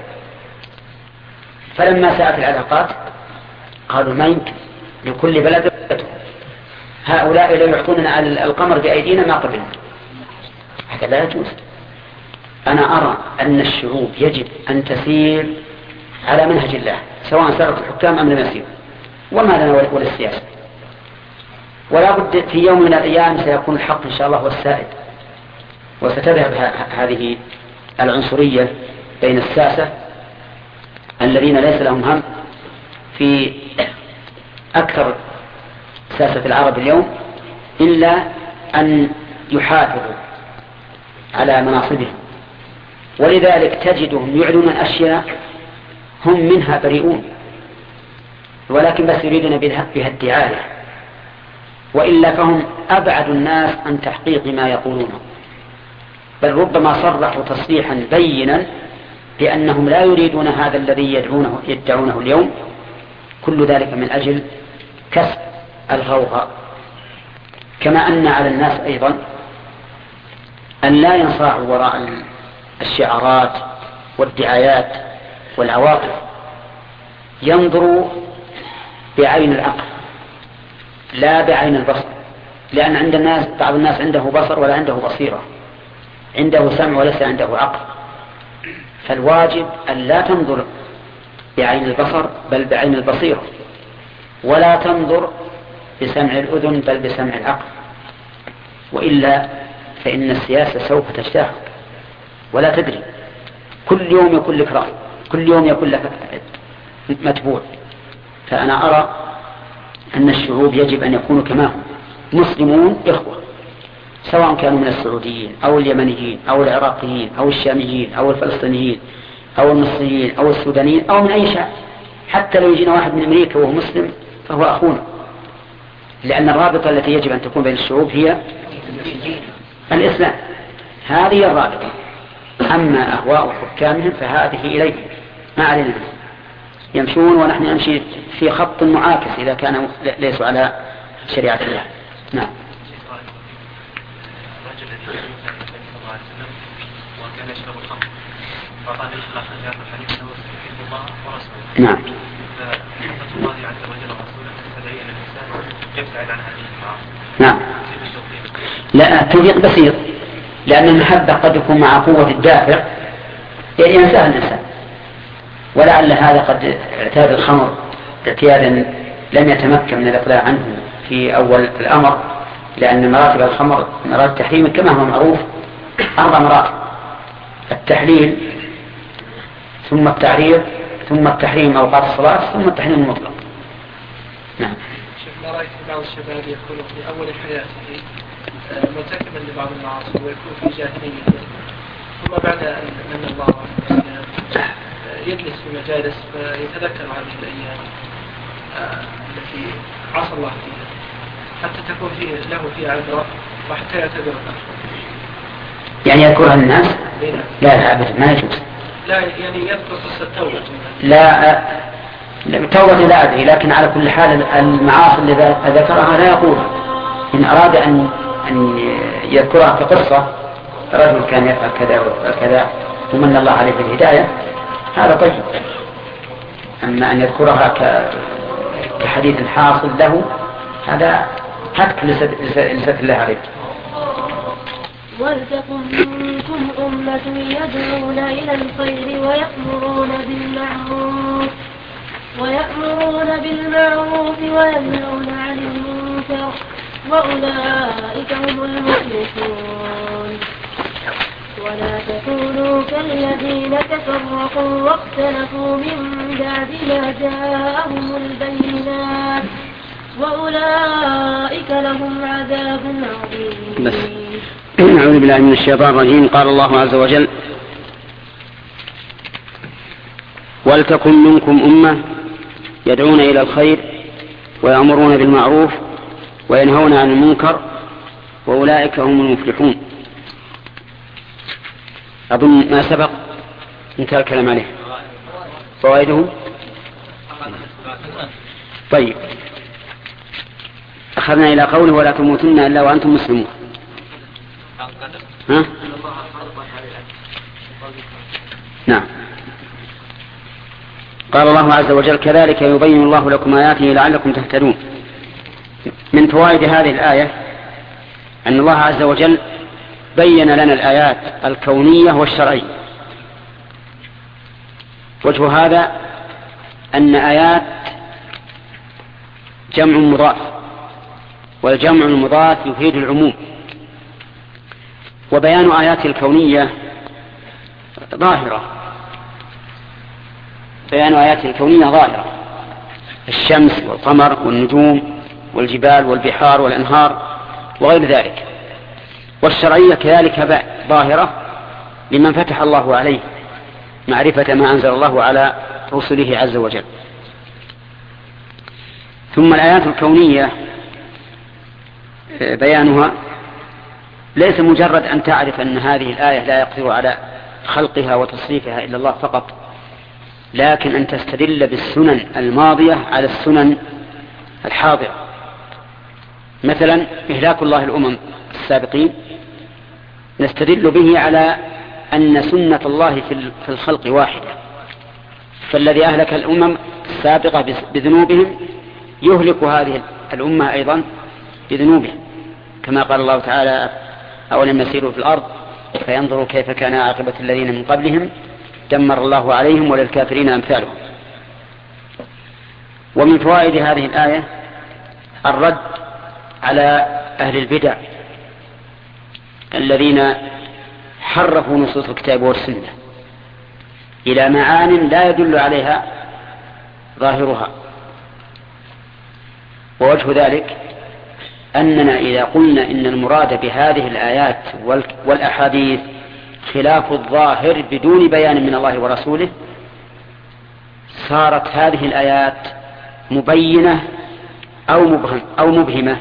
[SPEAKER 1] فلما ساءت العلاقات قالوا ما يمكن، لكل بلد رؤيته، هؤلاء لو يحكمون على القمر بأيدينا ما قبلنا. هذا لا يجوز. أنا أرى أن الشعوب يجب أن تسير على منهج الله، سواء سارت الحكام أم لم يسير، وما لنا ولا السياسة. ولا بد في يوم من الأيام سيكون الحق إن شاء الله والسائد، وستذهب هذه العنصرية بين الساسة الذين ليس لهم هم في أكثر ساسة العرب اليوم إلا أن يحافظوا على مناصبهم. ولذلك تجدهم يعلنون أشياء هم منها بريئون، ولكن بس يريدون بها الدعاية، وإلا فهم أبعد الناس عن تحقيق ما يقولونه، بل ربما صرحوا تصريحا بينا بأنهم لا يريدون هذا الذي يدعونه, يدعونه اليوم، كل ذلك من أجل كسب الغوغاء. كما أن على الناس أيضا أن لا ينصاعوا وراء الشعارات والدعايات والعواطف، ينظروا بعين العقل لا بعين البصر، لأن عند الناس بعض الناس عنده بصر ولا عنده بصيرة، عنده سمع وليس عنده عقل. فالواجب أن لا تنظر بعين البصر بل بعين البصيرة، ولا تنظر بسمع الأذن بل بسمع العقل، وإلا فإن السياسة سوف تجتاحك ولا تدري. كل يوم يكون لك رأي، كل يوم يكون لك متبوع. فأنا أرى أن الشعوب يجب أن يكونوا كما هم مسلمون إخوة، سواء كانوا من السعوديين أو اليمنيين أو العراقيين أو الشاميين أو الفلسطينيين أو المصريين أو السودانيين أو من أي شعب. حتى لو يجينا واحد من أمريكا وهو مسلم فهو أخونا، لأن الرابطة التي يجب أن تكون بين الشعوب هي الإسلام. هذه الرابطة. أما أهواء حكامهم فهذه إليهم، ما علينا، يمشون ونحن نمشي في خط معاكس إذا كانوا ليسوا على شريعة الله. نعم.
[SPEAKER 3] وكان يشرب الخمر فقال ليش الله في هذا الحديث انه يحب الله ورسوله.
[SPEAKER 1] نعم.
[SPEAKER 3] فحفظ الله عز وجل ورسوله تستدعي ان الانسان يبتعد عن هذه المعاصي.
[SPEAKER 1] نعم. لا، التوفيق بسيط، لأن المحبة قد يكون مع قوة الدافع ينساها الإنسان، ولعل هذا قد اعتاد الخمر اعتيادا لم يتمكن من الإقلاع عنه في أول الأمر، لأن مراتب الخمر مراتب التحريم كما هو معروف أربع مراتب: التحليل ثم التعريض ثم التحريم أوقات الصلاة ثم التحريم المطلق. نعم.
[SPEAKER 4] شيخ، ما رأيك بعض الشباب يكون في أول حياته مرتكبا لبعض المعاصي ويكون في جاهلية، ثم بعد أن من الله يجلس في مجالس فيتذكر هذه الأيام التي عصى الله فيها حتى تكون فيه له فيها عبرة وحتى يعتبر الآخر؟
[SPEAKER 1] يعني يذكرها الناس؟ لا لا أبدا، ما يجوز.
[SPEAKER 4] لا يعني يذكر قصة توبة.
[SPEAKER 1] لا توبة لا أدري، لكن على كل حال المعاصي اللي ذكرها لا يقولها. إن أراد أن أن يذكرها كقصة، رجل كان يفعل كذا وكذا ومن الله عليه بالهداية، هذا طيب. أما أن يذكرها كحديث حاصل له، هذا هتك لسة الله عليه.
[SPEAKER 5] ولتكن منكم أمة يدعون إلى الخير ويأمرون بالمعروف ويأمرون بالمعروف وينهون عن المنكر وأولئك هم المفلحون. ولا تكونوا كالذين تفرقوا واختلفوا من بعد ما جاءهم البينات وأولئك لهم عذاب عظيم.
[SPEAKER 1] بس أعوذ بالله من الشيطان الرجيم. قال الله عز وجل: ولتكن منكم أمة يدعون إلى الخير ويأمرون بالمعروف وينهون عن المنكر وأولئك هم المفلحون. أظن ما سبق انتهى الكلام عليه. فوائده طيب. أخذنا إلى قوله: ولا تموتن إلا وأنتم مسلمون. ها؟ نعم. قال الله عز وجل: كذلك يبين الله لكم آياته لعلكم تهتدون. من فوائد هذه الآية أن الله عز وجل بين لنا الآيات الكونية والشرعية. وجه هذا أن آيات جمع مضاف، والجمع المضاف يفيد العموم، وبيان آيات الكونية ظاهرة. بيان آيات الكونية ظاهرة: الشمس والقمر والنجوم والجبال والبحار والأنهار وغير ذلك. والشرعية كذلك ظاهرة لمن فتح الله عليه معرفة ما أنزل الله على رسله عز وجل. ثم الآيات الكونية بيانها ليس مجرد أن تعرف أن هذه الآية لا يقدر على خلقها وتصريفها إلا الله فقط، لكن أن تستدل بالسنن الماضية على السنن الحاضرة. مثلا إهلاك الله الأمم السابقين نستدل به على أن سنة الله في الخلق واحدة، فالذي أهلك الأمم السابقة بذنوبهم يهلك هذه الأمة أيضا بذنوبهم، كما قال الله تعالى: أولم يسيروا في الأرض فينظروا كيف كان عاقبة الذين من قبلهم دمر الله عليهم وللكافرين أمثالهم. ومن فوائد هذه الآية الرد على أهل البدع الذين حرفوا نصوص الكتاب والسنة إلى معان لا يدل عليها ظاهرها. ووجه ذلك أننا إذا قلنا إن المراد بهذه الآيات والأحاديث خلاف الظاهر بدون بيان من الله ورسوله، صارت هذه الآيات مبينة أو مبهم أو مبهمة.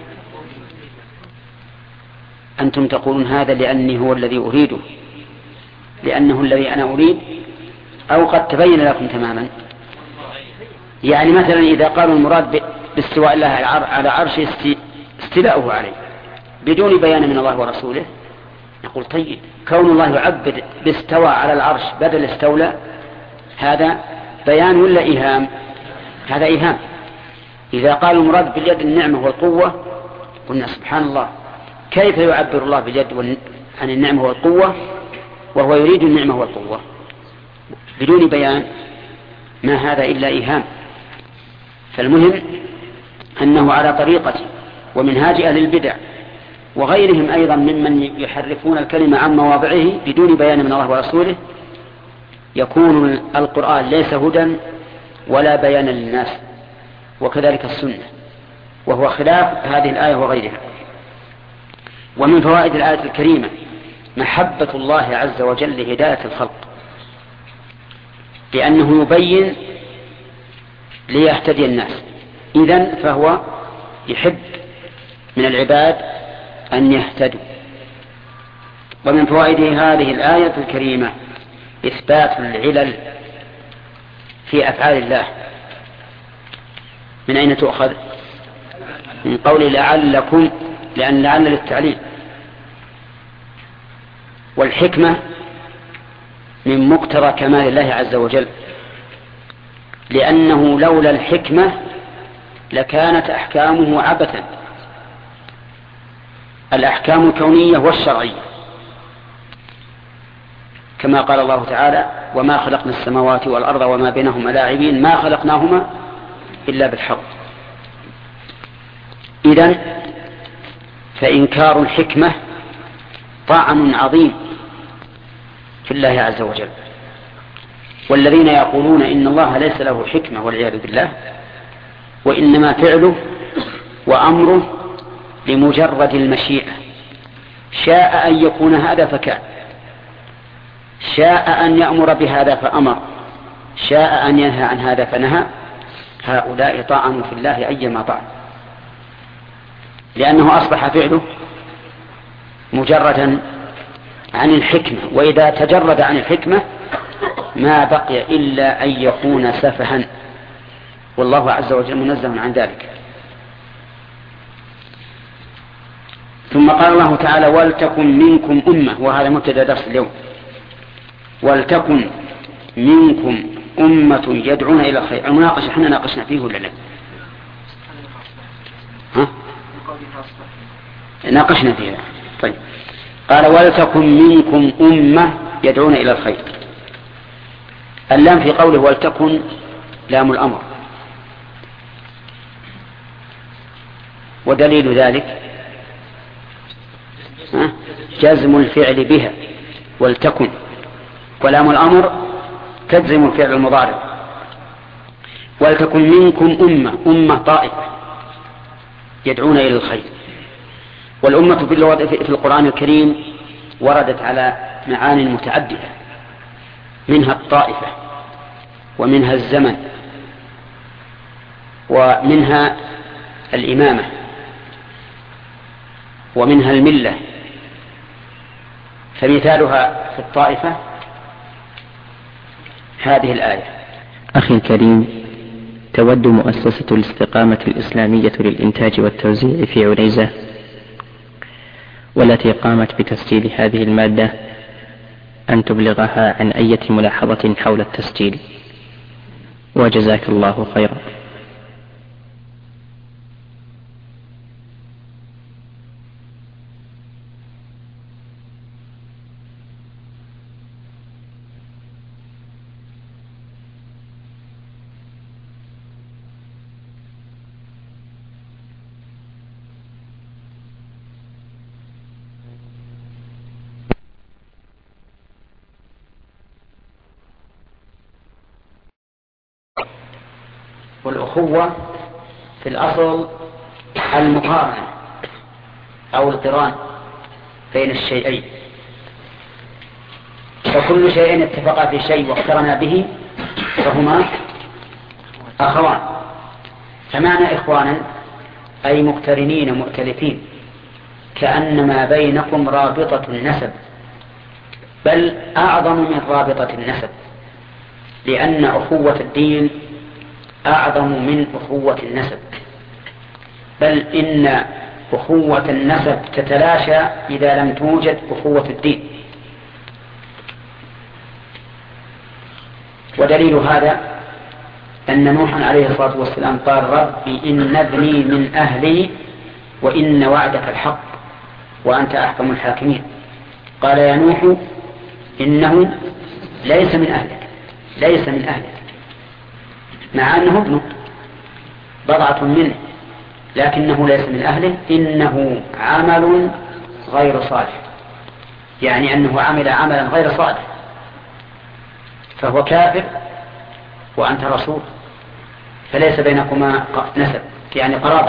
[SPEAKER 1] أنتم تقولون هذا لأني هو الذي أريده، لأنه الذي أنا أريد، أو قد تبين لكم تماما. يعني مثلا إذا قالوا المراد باستواء الله على عرشه استيلاؤه عليه بدون بيان من الله ورسوله، نقول طيب، كون الله يعبد باستوى على العرش بدل استولى، هذا بيان ولا إيهام؟ هذا إيهام. إذا قالوا المراد باليد النعمة والقوة، قلنا سبحان الله، كيف يعبر الله باليد عن النعمة والقوة وهو يريد النعمة والقوة بدون بيان؟ ما هذا إلا إيهام. فالمهم أنه على طريقة ومنهاج أهل البدع وغيرهم أيضا ممن يحرفون الكلمة عن مواضعه بدون بيان من الله ورسوله، يكون القرآن ليس هدى ولا بيانا للناس، وكذلك السنة، وهو خلاف هذه الآية وغيرها. ومن فوائد الآية الكريمة محبة الله عز وجل لهداية الخلق، لأنه يبين ليهتدي الناس، إذن فهو يحب من العباد أن يهتدوا. ومن فوائد هذه الآية الكريمة إثبات العلل في أفعال الله. من أين تؤخذ؟ من قول لعلكم، لأن لعل للتعليل، والحكمة من مقتضى كمال الله عز وجل، لأنه لولا الحكمة لكانت أحكامه عبثا، الأحكام الكونية والشرعية، كما قال الله تعالى: وما خلقنا السماوات والأرض وما بينهما لاعبين ما خلقناهما إلا بالحق. إذن فإنكار الحكمة طعن عظيم في الله عز وجل. والذين يقولون إن الله ليس له حكمة والعياذ بالله، وإنما فعله وأمره لمجرد المشيئة، شاء أن يكون هذا فكان، شاء أن يأمر بهذا فأمر، شاء أن ينهى عن هذا فنهى، هؤلاء طعنوا في الله أيما طعن، لأنه أصبح فعله مجردا عن الحكمة، وإذا تجرد عن الحكمة ما بقي إلا أن يكون سفها، والله عز وجل منزه عن ذلك. ثم قال الله تعالى: ولتكن منكم أمة، وهذا مبتدأ درس اليوم. ولتكن منكم أمة يدعون إلى الخير. المناقشة احنا ناقشنا فيه ولا لا؟ ها؟ ناقشنا فيها. طيب، قال: ولتكن منكم أمة يدعون إلى الخير. اللام في قوله ولتكن لام الأمر، ودليل ذلك جزم الفعل بها ولتكن، ولام الأمر تجزم الفعل المضارع. ولتكن منكم أمة، أمة طائفة يدعون إلى الخير. والأمة في اللغة في القرآن الكريم وردت على معان متعددة، منها الطائفة ومنها الزمن ومنها الإمامة ومنها الملة. فمثالها في الطائفة هذه الآية.
[SPEAKER 6] أخي الكريم، تود مؤسسة الاستقامة الإسلامية للإنتاج والتوزيع في عنيزة والتي قامت بتسجيل هذه المادة أن تبلغها عن أي ملاحظة حول التسجيل، وجزاك الله خيرا.
[SPEAKER 1] والأخوة في الأصل المقارنة أو القران بين الشيئين، فكل شيء اتفق في شيء واقترنا به فهما أخوان. فمعنى إخوانا أي مقترنين مؤتلفين، كأنما بينكم رابطة النسب، بل أعظم من رابطة النسب، لأن أخوة الدين أعظم من أخوة النسب، بل إن أخوة النسب تتلاشى إذا لم توجد أخوة الدين. ودليل هذا أن نوحا عليه الصلاة والسلام قال ربي إن ابني من أهلي وإن وعدك الحق وأنت أحكم الحاكمين. قال يا نوح إنه ليس من أهلك، ليس من أهلك، مع أنه ابنه بضعة منه، لكنه ليس من أهله، إنه عمل غير صالح، يعني أنه عمل عملا غير صالح، فهو كافر وأنت رسول، فليس بينكما نسب يعني قرابة.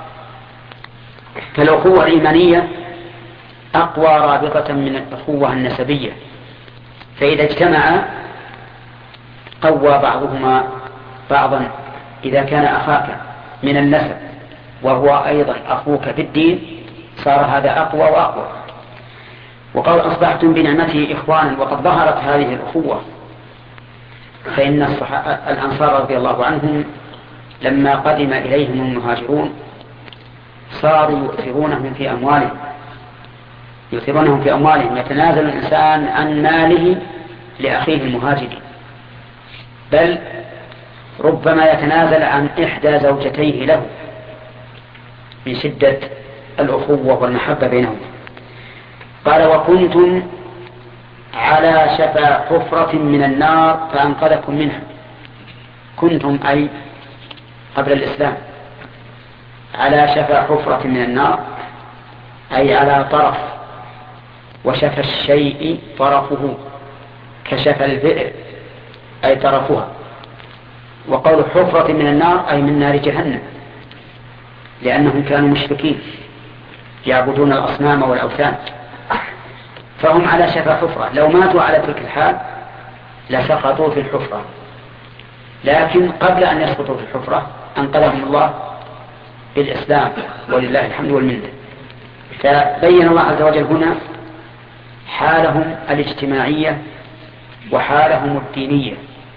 [SPEAKER 1] فالأخوة الإيمانية أقوى رابطة من الأخوة النسبية، فإذا اجتمعا قوى بعضهما بعضا. إذا كان أخاك من النسب وهو أيضا أخوك في الدين صار هذا أقوى وأقوى. وقال أصبحتم بنعمته إخوانا، وقد ظهرت هذه الأخوة، فإن الأنصار رضي الله عنهم لما قدم إليهم المهاجرون صاروا يؤثرونهم في أموالهم يؤثرونهم في أموالهم يتنازل الإنسان عن ماله لأخيه المهاجر، بل ربما يتنازل عن إحدى زوجتيه له من شدة الأخوة والمحبة بينهم. قال وكنتم على شفا حفرة من النار فأنقذكم منها. كنتم أي قبل الإسلام على شفا حفرة من النار، أي على طرف، وشفا الشيء طرفه كشفا البئر أي طرفها. وقول حفرة من النار أي من نار جهنم، لأنهم كانوا مشركين يعبدون الأصنام والأوثان، فهم على شفا حفرة. لو ماتوا على تلك الحال لسقطوا في الحفرة، لكن قبل أن يسقطوا في الحفرة أنقذهم الله بالإسلام ولله الحمد والمنة. فبين الله عز وجل هنا حالهم الاجتماعية وحالهم الدينية.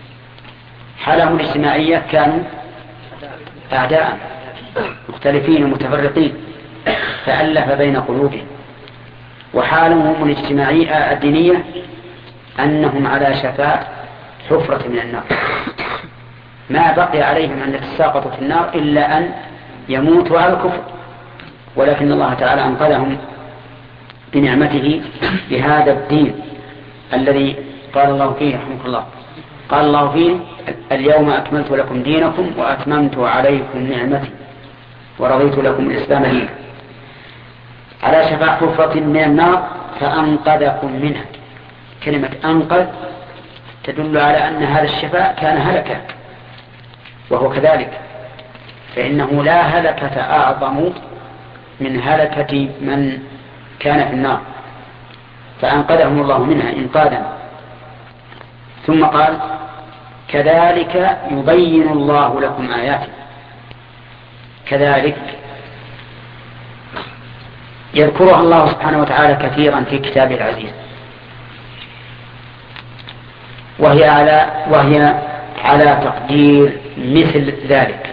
[SPEAKER 1] حالهم الاجتماعية كانوا أعداء مختلفين ومتفرقين فألف بين قلوبهم، وحالهم الاجتماعية الدينية أنهم على شفا حفرة من النار، ما بقي عليهم أن يتساقطوا في النار إلا أن يموتوا على الكفر، ولكن الله تعالى أنقذهم بنعمته بهذا الدين الذي قال الله فيه رحمه الله قال الله فيه اليوم أكملت لكم دينكم وأتممت عليكم نعمتي ورضيت لكم الإسلام دينا. على شفا حفرة من النار فأنقذكم منها. كلمة أنقذ تدل على أن هذا الشفاء كان هلكا، وهو كذلك، فإنه لا هلكة أعظم من هلكة من كان في النار، فأنقذهم الله منها إنقاذا. ثم قال كذلك يبين الله لكم آياته. كذلك يذكرها الله سبحانه وتعالى كثيرا في كتابه العزيز، وهي على وهي على تقدير مثل ذلك،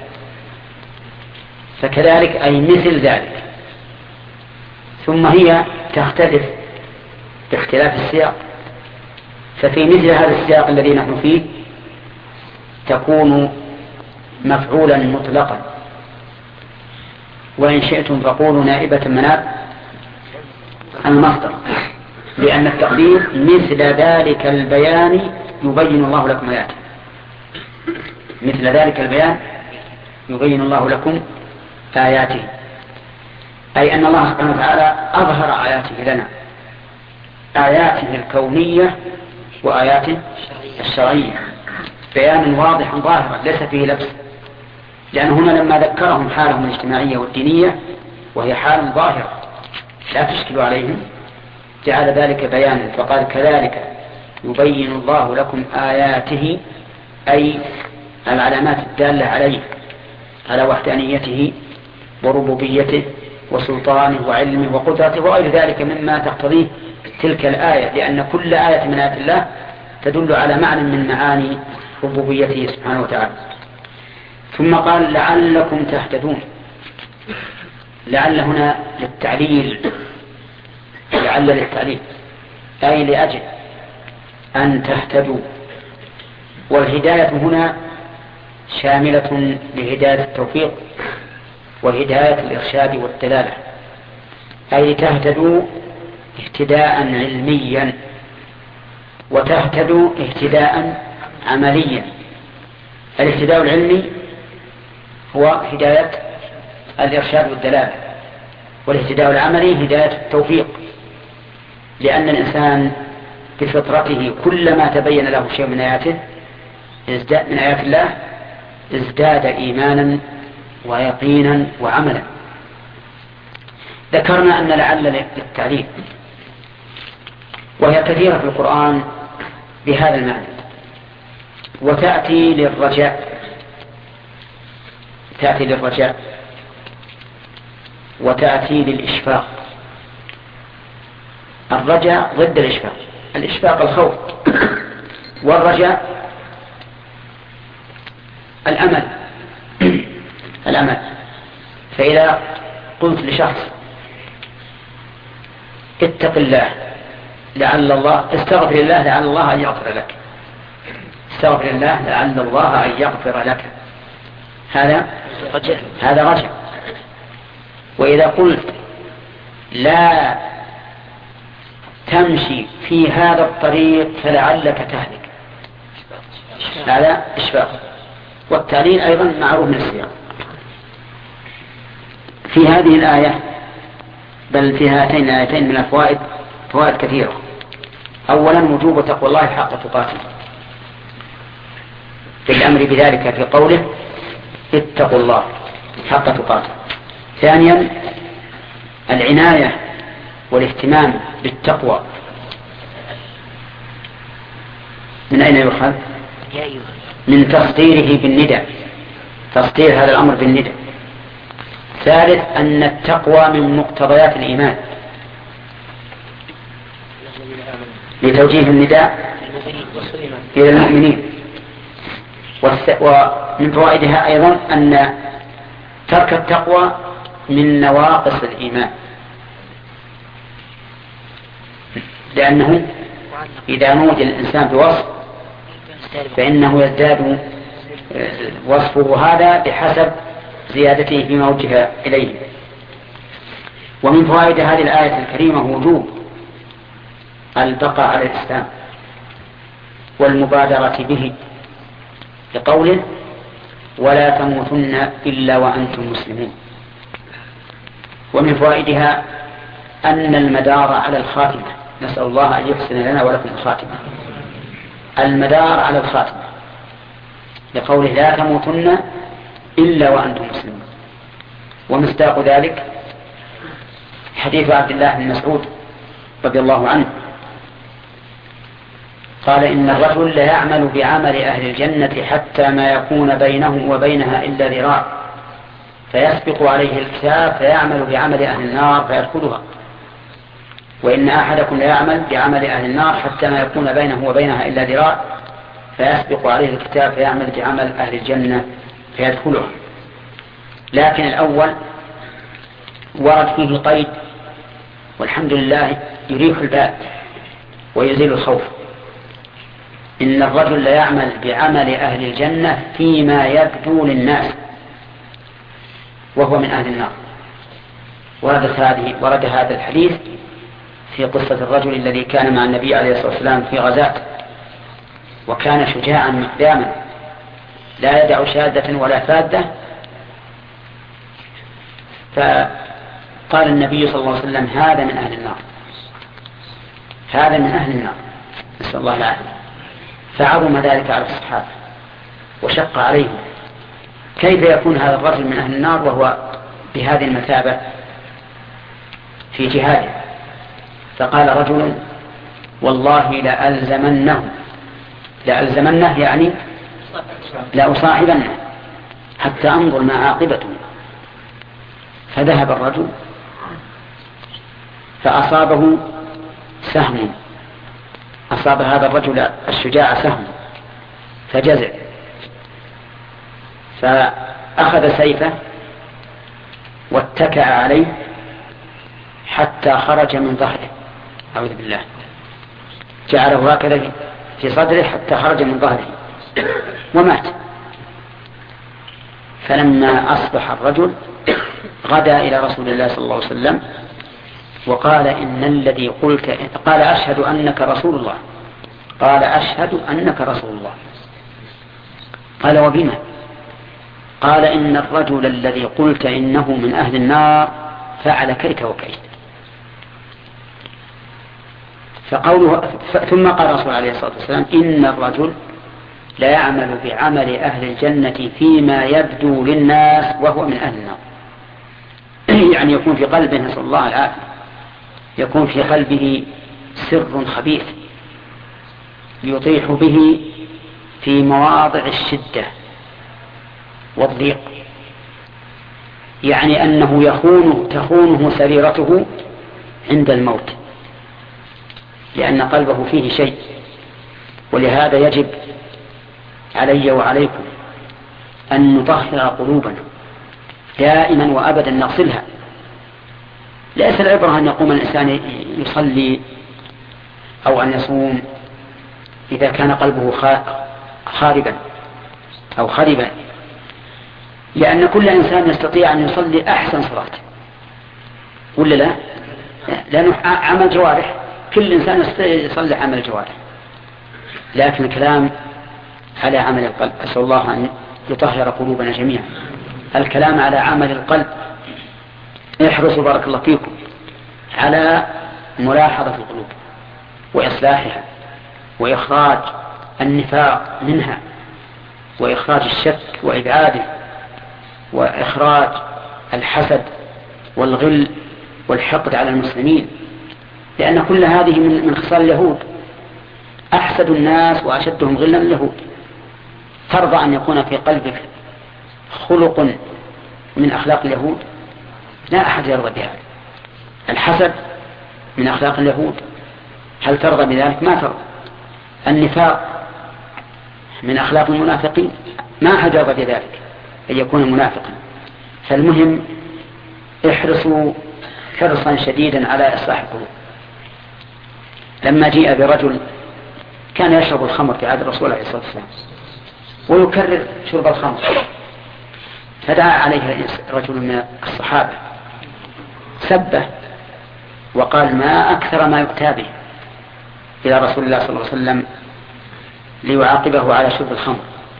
[SPEAKER 1] فكذلك أي مثل ذلك. ثم هي تختلف باختلاف السياق، ففي مثل هذا السياق الذي نحن فيه تكون مفعولا مطلقا، وإن شئتم فقولوا نائبة مناب المصدر، لأن التقدير مثل ذلك البيان يبين الله لكم آياته. مثل ذلك البيان يبين الله لكم آياته، أي أن الله سبحانه وتعالى أظهر آياته لنا، آياته الكونية وآياته الشرعية، بيانا واضحا ظاهرا ليس فيه لبس، لأن هنا لما ذكرهم حالهم الاجتماعية والدينية وهي حال ظاهرة لا تشكل عليهم جعل ذلك بيانا، فقال كذلك يبين الله لكم آياته، أي العلامات الدالة عليه على وحدانيته وربوبيته وسلطانه وعلمه وقدرته وغير ذلك مما تقتضيه تلك الآية، لأن كل آية من آيات الله تدل على معنى من معاني ربوبيته سبحانه وتعالى. ثم قال لعلكم تهتدون، لعل هنا للتعليل، لعل للتعليل أي لأجل أن تهتدوا، والهداية هنا شاملة لهداية التوفيق وهداية الإرشاد والدلالة، أي تهتدوا اهتداء علميا وتهتدوا اهتداء عمليا. الاهتداء العلمي هو هداية الإرشاد والدلالة، والاهتداء العملي هداية التوفيق، لأن الإنسان بفطرته كلما تبين له شيء من آياته من آيات الله ازداد إيمانا ويقينا وعملا. ذكرنا أن لعل للتعليل، وهي كثيرة في القرآن بهذا المعنى، وتأتي للرجاء، تأتي للرجاء وتأتي للإشفاق. الرجاء ضد الإشفاق، الإشفاق الخوف، والرجاء الأمل الأمل. فإذا قلت لشخص اتق الله لعل الله استغفر الله لعل الله أن يغفر لك، استغفر الله لعل الله أن يغفر لك، هذا رجاء، هذا رجاء. وإذا قلت لا تمشي في هذا الطريق فلعلك تهلك، هذا إشفاق. والتعليل أيضا معروف من السياق. في هذه الآية بل في هاتين الآيتين من الفوائد فوائد كثيرة. أولا وجوب تقوى الله حق تقاته بالأمر بذلك في قوله اتقوا الله حق تقاته. ثانيا العناية والاهتمام بالتقوى. من أين يؤخذ؟ من تصديره بالندى، تصدير هذا الأمر بالندى. ثالث أن التقوى من مقتضيات الإيمان لتوجيه النداء إلى المؤمنين. ومن فوائدها أيضا أن ترك التقوى من نواقص الإيمان، لأنه إذا نودي الإنسان بوصف فإنه يزداد وصفه هذا بحسب زيادته فيما وجه إليه. ومن فوائد هذه الآية الكريمة وجوب البقاء على الإسلام والمبادرة به لقوله ولا تموتن إلا وأنتم مسلمون. ومن فوائدها أن المدار على الخاتمة، نسأل الله أن يحسن لنا ولكم الخاتمة، المدار على الخاتمة لقوله لا تموتن إلا وأنتم مسلمون. ومصداق ذلك حديث عبد الله بن مسعود رضي الله عنه قال إن الرجل لا يعمل بعمل أهل الجنة حتى ما يكون بينه وبينها إلا ذراع فيسبق عليه الكتاب فيعمل بعمل أهل النار فيدخلها، وإن أحدكم ليعمل بعمل أهل النار حتى ما يكون بينه وبينها إلا ذراع فيسبق عليه الكتاب فيعمل بعمل أهل الجنة فيدخلها. لكن الأول ورد فيه قيد، والحمد لله يريح البال ويزيل الخوف. إن الرجل ليعمل بعمل أهل الجنة فيما يبدو للناس وهو من أهل النار. ورد هذه ورد هذا الحديث في قصة الرجل الذي كان مع النبي عليه الصلاة والسلام في غزاة، وكان شجاعا مقداما لا يدع شاذة ولا فاذة، فقال النبي صلى الله عليه وسلم هذا من أهل النار، هذا من أهل النار، نسأل الله العافية. فعظم ذلك على الصحابة وشق عليهم، كيف يكون هذا الرجل من أهل النار وهو بهذه المثابة في جهاده؟ فقال رجل والله لألزمنه، لألزمنه يعني لأصاحبنه حتى أنظر ما عاقبته. فذهب الرجل فأصابه سهم، أصاب هذا الرجل الشجاع سهم فجزع، فأخذ سيفه واتكأ عليه حتى خرج من ظهره، أعوذ بالله، جعله هكذا في صدره حتى خرج من ظهره ومات. فلما أصبح الرجل غدا إلى رسول الله صلى الله عليه وسلم وقال إن الذي قلت، قال أشهد أنك رسول الله، قال أشهد أنك رسول الله. قال وبما؟ قال إن الرجل الذي قلت إنه من أهل النار فعل كيت وكيت. فقوله ثم قال الرسول عليه الصلاة والسلام إن الرجل لا يعمل بعمل أهل الجنة فيما يبدو للناس وهو من أهل النار. يعني يكون في قلبه، نسأل الله العافية، يكون في قلبه سر خبيث يطيح به في مواضع الشدة والضيق، يعني أنه يخونه تخونه سريرته عند الموت، لأن قلبه فيه شيء. ولهذا يجب علي وعليكم أن نطهر قلوبنا دائما وأبدا، نغسلها. ليس العبرة أن يقوم الإنسان يصلي أو أن يصوم إذا كان قلبه خاربا أو خربا، لأن كل إنسان يستطيع أن يصلي أحسن صلاة، ولا لا؟ لأنه عمل جوارح، كل إنسان يصلي عمل جوارح، لكن الكلام على عمل القلب. أسأل الله أن يطهر قلوبنا جميعا. الكلام على عمل القلب. احرصوا بارك الله فيكم على ملاحظة القلوب وإصلاحها وإخراج النفاق منها وإخراج الشك وإبعاده وإخراج الحسد والغل والحقد على المسلمين، لأن كل هذه من خصال اليهود. أحسد الناس وأشدهم غلا اليهود. ترضى أن يكون في قلبك خلق من أخلاق اليهود؟ لا أحد يرضى بهذا. الحسد من أخلاق اليهود، هل ترضى بذلك؟ ما ترضى. النفاق من أخلاق المنافقين، ما أحد يرضى بذلك أن يكون منافقا. فالمهم احرصوا حرصا شديدا على إصلاح القلوب. لما جيء برجل كان يشرب الخمر في عهد الرسول عليه الصلاة والسلام ويكرر شرب الخمر، فدعا عليه رجل من الصحابة سبه وقال ما أكثر ما يكتابه إلى رسول الله صلى الله عليه وسلم ليعاقبه على شرب الخمر.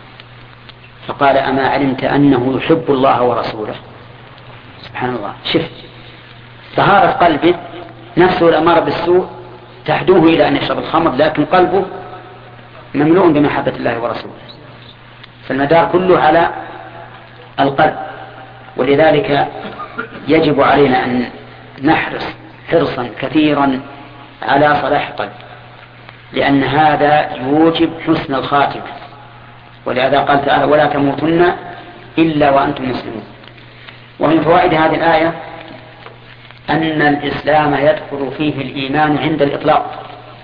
[SPEAKER 1] فقال أما علمت أنه يحب الله ورسوله؟ سبحان الله. شفت طهارة قلبه، نفسه الأمارة بالسوء تحدوه إلى أن يشرب الخمر، لكن قلبه مملوء بمحبة الله ورسوله. فالمدار كله على القلب. ولذلك يجب علينا أن نحرص حرصا كثيرا على صلاح القلب، لأن هذا يوجب حسن الخاتمة. ولهذا قال تعالى ولا تموتن إلا وأنتم مسلمون. ومن فوائد هذه الآية أن الإسلام يدخل فيه الإيمان عند الإطلاق،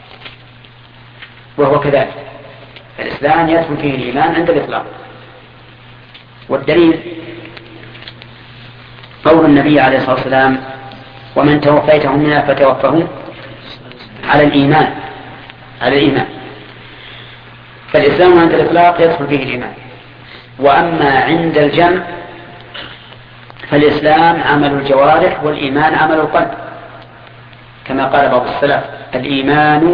[SPEAKER 1] وهو كذلك. الإسلام يدخل فيه الإيمان عند الإطلاق، والدليل قول النبي عليه الصلاة والسلام: ومن توفيتهم منا فتوفهم على الإيمان على الإيمان. فالإسلام عند الإطلاق يدخل فيه الإيمان، وأما عند الجمع فالإسلام عمل الجوارح والإيمان عمل القلب، كما قال بعض السلف: الإيمان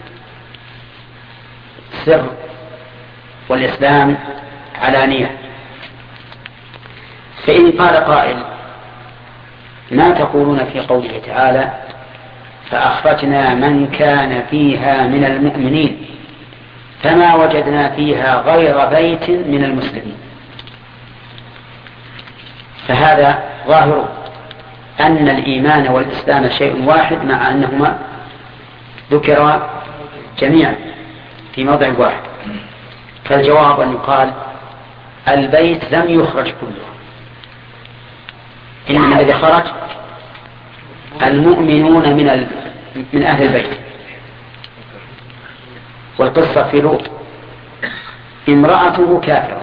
[SPEAKER 1] سر والإسلام علانية. فإن قال قائل: ما تقولون في قوله تعالى: فأخرجنا من كان فيها من المؤمنين فما وجدنا فيها غير بيت من المسلمين؟ فهذا ظاهر أن الإيمان والإسلام شيء واحد، مع أنهما ذكرا جميعا في موضع واحد. فالجواب أن يقال: البيت لم يخرج كله، إنما الذي خرج المؤمنون من من أهل البيت. والقصة في لوط: امرأته كافرة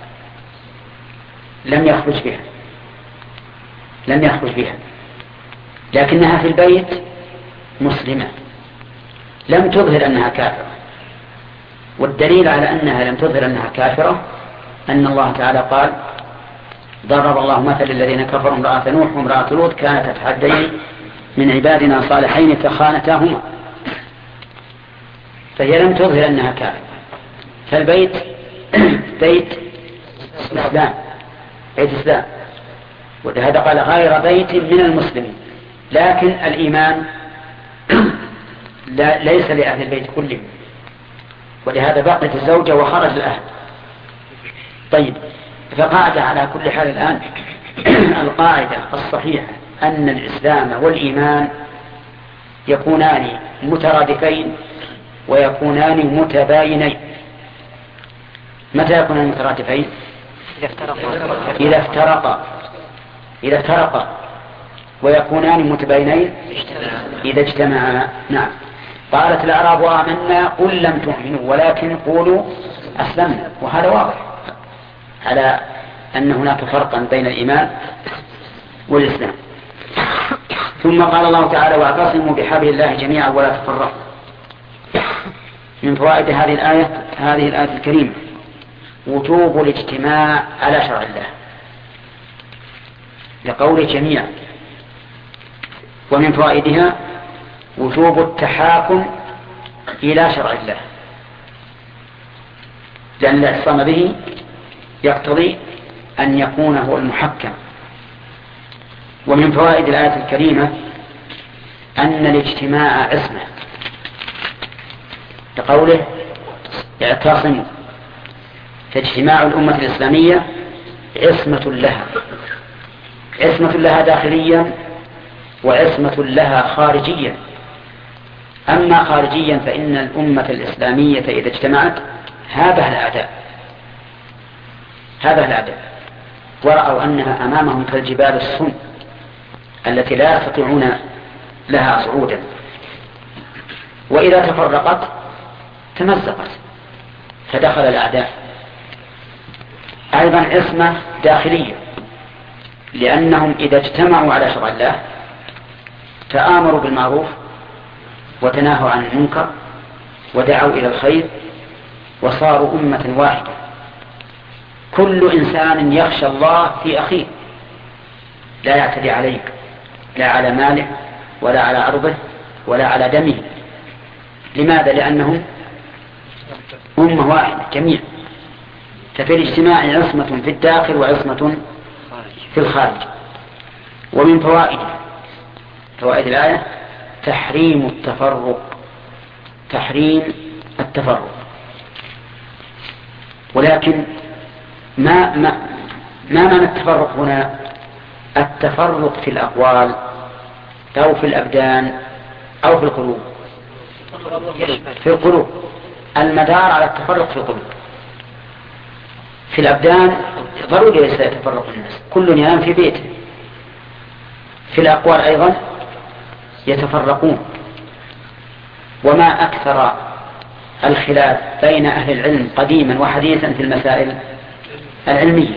[SPEAKER 1] لم يخرج بها لم يخرج بها لكنها في البيت مسلمة، لم تظهر أنها كافرة. والدليل على أنها لم تظهر أنها كافرة أن الله تعالى قال: ضرب الله مثل الذين كفروا امرأة نوح وامرأة لوط كانتا تحت عبدين من عبادنا صالحين فخانتاهما. فهي لم تظهر أنها كافرة. فالبيت بيت إسلام بيت إسلام ولهذا قال: غير بيت من المسلمين. لكن الإيمان لا ليس لأهل البيت كلهم، ولهذا بقيت الزوجة وخرج الأهل. طيب، فقاعدة على كل حال الآن القاعدة الصحيحة أن الإسلام والإيمان يكونان مترادفين ويكونان متباينين. متى يكونان مترادفين؟ إذا افترقا إذا افترقا ويكونان متباينين إذا اجتمعا. نعم. قالت الأعراب آمنا قل لم تؤمنوا ولكن قولوا أسلمنا. وهذا واضح على أن هناك فرقا بين الإيمان والإسلام. ثم قال الله تعالى: واعتصموا بحبل الله جميعا ولا تفرقوا. من فوائد هذه الآية هذه الآية الكريمة وجوب الاجتماع على شرع الله لقول جميعا. ومن فوائدها وجوب التحاكم إلى شرع الله، لأن الاعتصام به يقتضي أن يكون هو المحكم. ومن فوائد الآية الكريمة أن الاجتماع عصمة لقوله: اعتصموا. فاجتماع الأمة الإسلامية عصمة لها، عصمة لها داخليا وعصمة لها خارجيا. أما خارجيا فإن الأمة الإسلامية إذا اجتمعت هابها الأعداء هابها الأعداء ورأوا أنها أمامهم كالجبال الصم التي لا يستطيعون لها صعودا. وإذا تفرقت تمزقت فدخل الأعداء. أيضا عصمة داخلية، لأنهم إذا اجتمعوا على شرع الله تآمروا بالمعروف وتناهوا عن المنكر ودعوا إلى الخير وصاروا أمة واحدة. كل إنسان يخشى الله في أخيه، لا يعتدي عليك لا على ماله ولا على عرضه ولا على دمه. لماذا؟ لأنهم أمة واحدة جميع. ففي الاجتماع عصمة في الداخل وعصمة في الخارج. ومن فوائد فوائد الآية تحريم التفرق تحريم التفرق ولكن ما ما ما معنى التفرق هنا؟ التفرق في الأقوال أو في الأبدان أو في القلوب. في القلوب، المدار على التفرق في القلوب. في الأبدان ضروري ليس يتفرق الناس، كل ينام في بيته في الأقوال أيضا يتفرقون. وما أكثر الخلاف بين أهل العلم قديما وحديثا في المسائل العلمية،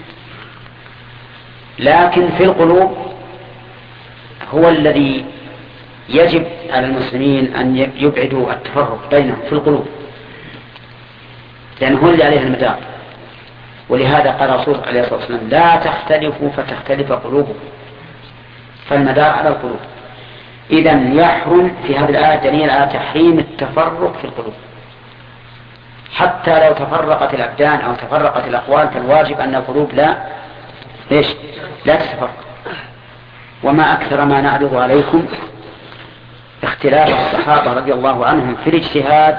[SPEAKER 1] لكن في القلوب هو الذي يجب على المسلمين أن يبعدوا التفرق بينهم في القلوب، لأنه هو اللي عليه المدار. ولهذا قال الرسول عليه الصلاة والسلام لا تختلفوا فتختلف قلوبكم، فالمدار على القلوب. إذن يحرم في هذه الآية دليل على تحريم التفرق في القلوب، حتى لو تفرقت الأبدان أو تفرقت الأقوال فالواجب أن القلوب لا ليش لا تتفرق. وما أكثر ما نعرض عليكم اختلاف الصحابة رضي الله عنهم في الاجتهاد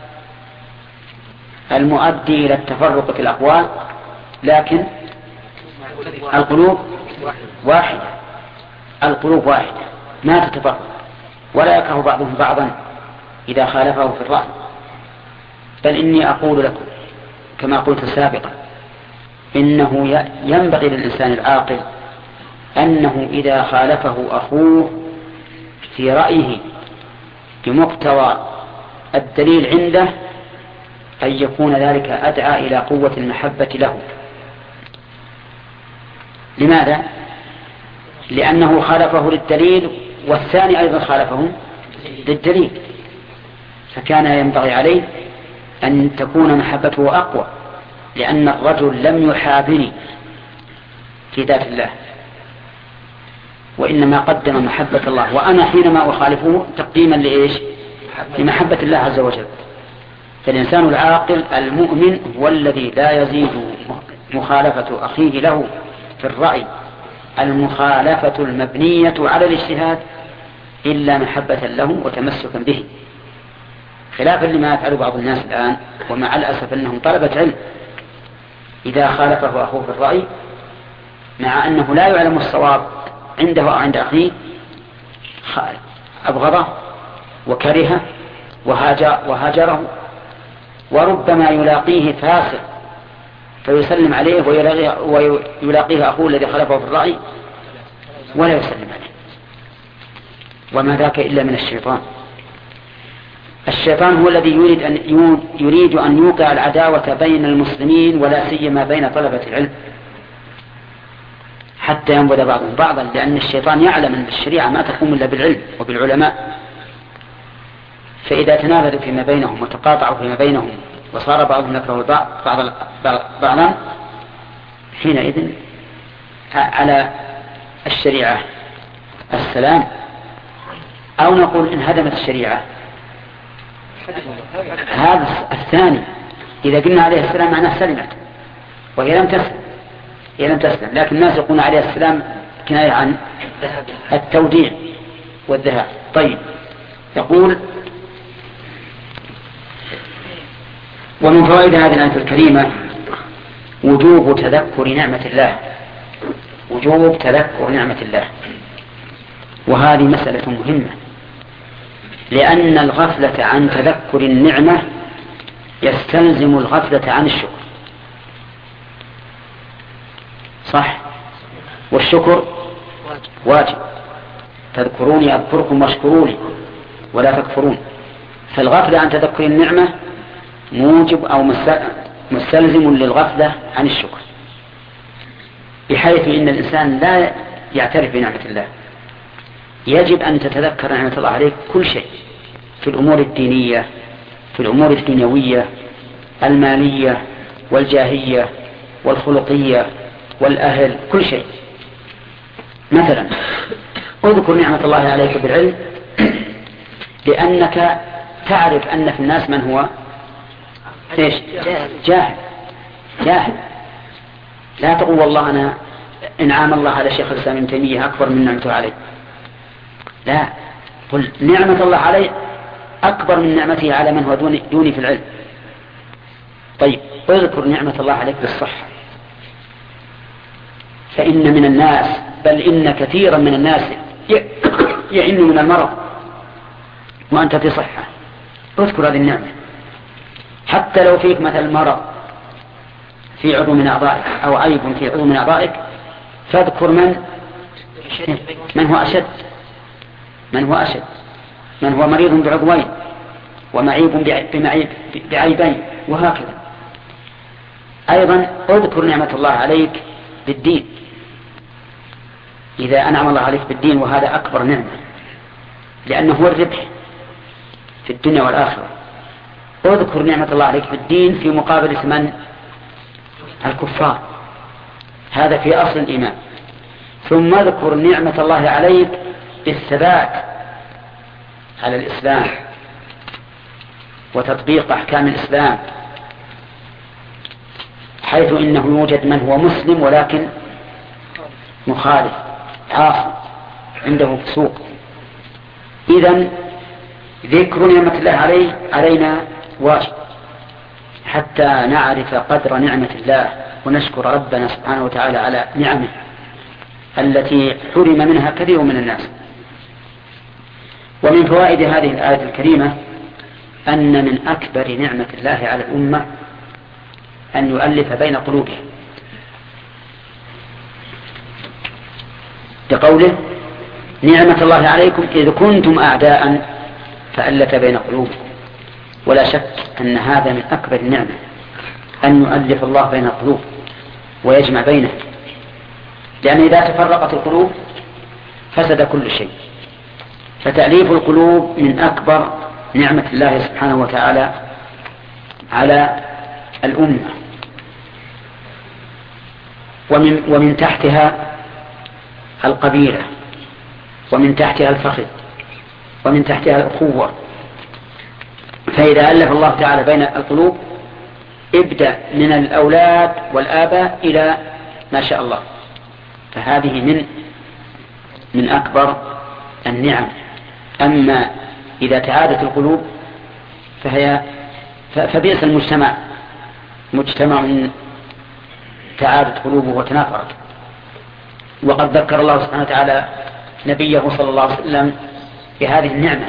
[SPEAKER 1] المؤدي إلى التفرق في الأقوال، لكن القلوب واحدة، القلوب واحدة ما تتفرق، ولا يكره بعضهم بعضا إذا خالفه في الرأي. بل إني أقول لكم كما قلت سابقا إنه ينبغي للإنسان العاقل أنه إذا خالفه أخوه في رأيه بمقتضى الدليل عنده أن يكون ذلك أدعى إلى قوة المحبة له. لماذا؟ لأنه خالفه للدليل والثاني أيضا خالفه للدليل، فكان ينبغي عليه أن تكون محبته أقوى، لأن الرجل لم يحابني في ذات الله وإنما قدم محبة الله، وأنا حينما أخالفه تقديما لإيش؟ لمحبة الله عز وجل. فالإنسان العاقل المؤمن هو الذي لا يزيد مخالفة أخيه له في الرأي المخالفة المبنية على الاجتهاد إلا محبة له وتمسكا به، خلافا لما يفعل بعض الناس الآن. ومع الأسف أنهم طلبة علم إذا خالفه أخوه في الرأي مع أنه لا يعلم الصواب عنده أو عند أخيه أبغضه وكرهه وهاجره، وربما يلاقيه فاسق فيسلم عليه ويلاقيه أخوه الذي خالفه في الرأي ولا يسلم عليه. وما ذاك إلا من الشيطان. الشيطان هو الذي يريد أن يريد أن يوقع العداوة بين المسلمين ولا سيما بين طلبة العلم حتى ينبذ بعضهم بعضا، لأن الشيطان يعلم أن الشريعة ما تقوم إلا بالعلم وبالعلماء. فإذا تنابذوا فيما بينهم وتقاطعوا فيما بينهم وصار بعضهم يكره البعض بعضا حينئذ على الشريعة السلام، أو نقول انهدمت الشريعة. هذا الثاني إذا قلنا عليه السلام معناه سلمت، وهي لم تسلم، هي لم تسلم. لكن الناس يقولون عليه السلام كناية عن التوديع والذهاب. طيب، يقول ومن فوائد هذه الآية الكريمة وجوب تذكر نعمة الله، وجوب تذكر نعمة الله. وهذه مسألة مهمة، لأن الغفلة عن تذكر النعمة يستلزم الغفلة عن الشكر. صح؟ والشكر واجب. تذكروني أذكركم واشكروني ولا تكفرون. فالغفلة عن تذكر النعمة موجب أو مستلزم للغفلة عن الشكر، بحيث إن الإنسان لا يعترف بنعمة الله. يجب أن تتذكر نعمة الله عليك كل شيء، في الأمور الدينية، في الأمور الدنيوية، المالية والجاهية والخلقية والأهل، كل شيء. مثلا اذكر نعمة الله عليك بالعلم، لأنك تعرف أن في الناس من هو إيش؟ جاهل. جاهل. لا تقول والله أنا إنعام الله على شيخ الإسلام ابن تيمية أكبر من نعمته علي. لا، قل نعمة الله علي أكبر من نعمته على من هو دوني, دوني في العلم. طيب، اذكر نعمة الله عليك بالصحة، فإن من الناس بل إن كثيرا من الناس يعن من المرض وأنت في صحة. اذكر هذه النعمة، حتى لو فيك مثل مرض في عضو من أعضائك أو عيب في عضو من أعضائك، فاذكر من من هو أشد من هو أشد من هو مريض بعضوين ومعيب بمعيب بعيبين وهكذا. أيضا اذكر نعمة الله عليك بالدين، إذا أنعم الله عليك بالدين وهذا أكبر نعمة لأنه هو الربح في الدنيا والآخرة. اذكر نعمة الله عليك بالدين في مقابل من؟ الكفار، هذا في أصل الإيمان. ثم اذكر نعمة الله عليك بالثبات على الإسلام وتطبيق أحكام الإسلام، حيث إنه يوجد من هو مسلم ولكن مخالف عاصي عنده فسوق. إذن ذكر نعمة الله علي علينا واجب حتى نعرف قدر نعمة الله ونشكر ربنا سبحانه وتعالى على نعمه التي حرم منها كثير من الناس. ومن فوائد هذه الآية الكريمة أن من أكبر نعمة الله على الأمة أن يؤلف بين قلوبهم، بقوله نعمة الله عليكم إذ كنتم أعداء فألف بين قلوبكم. ولا شك أن هذا من أكبر النعمة أن يؤلف الله بين القلوب ويجمع بينها، لأن إذا تفرقت القلوب فسد كل شيء. فتأليف القلوب من أكبر نعمة الله سبحانه وتعالى على الأمة. ومن, ومن تحتها القبيلة، ومن تحتها الفخذ، ومن تحتها الأخوة. فإذا ألف الله تعالى بين القلوب ابدأ من الأولاد والآباء إلى ما شاء الله، فهذه من من أكبر النعم. أما إذا تعادت القلوب فهي فبئس المجتمع، مجتمع تعادت قلوبه وتنافرت. وقد ذكر الله سبحانه وتعالى نبيه صلى الله عليه وسلم بهذه النعمة،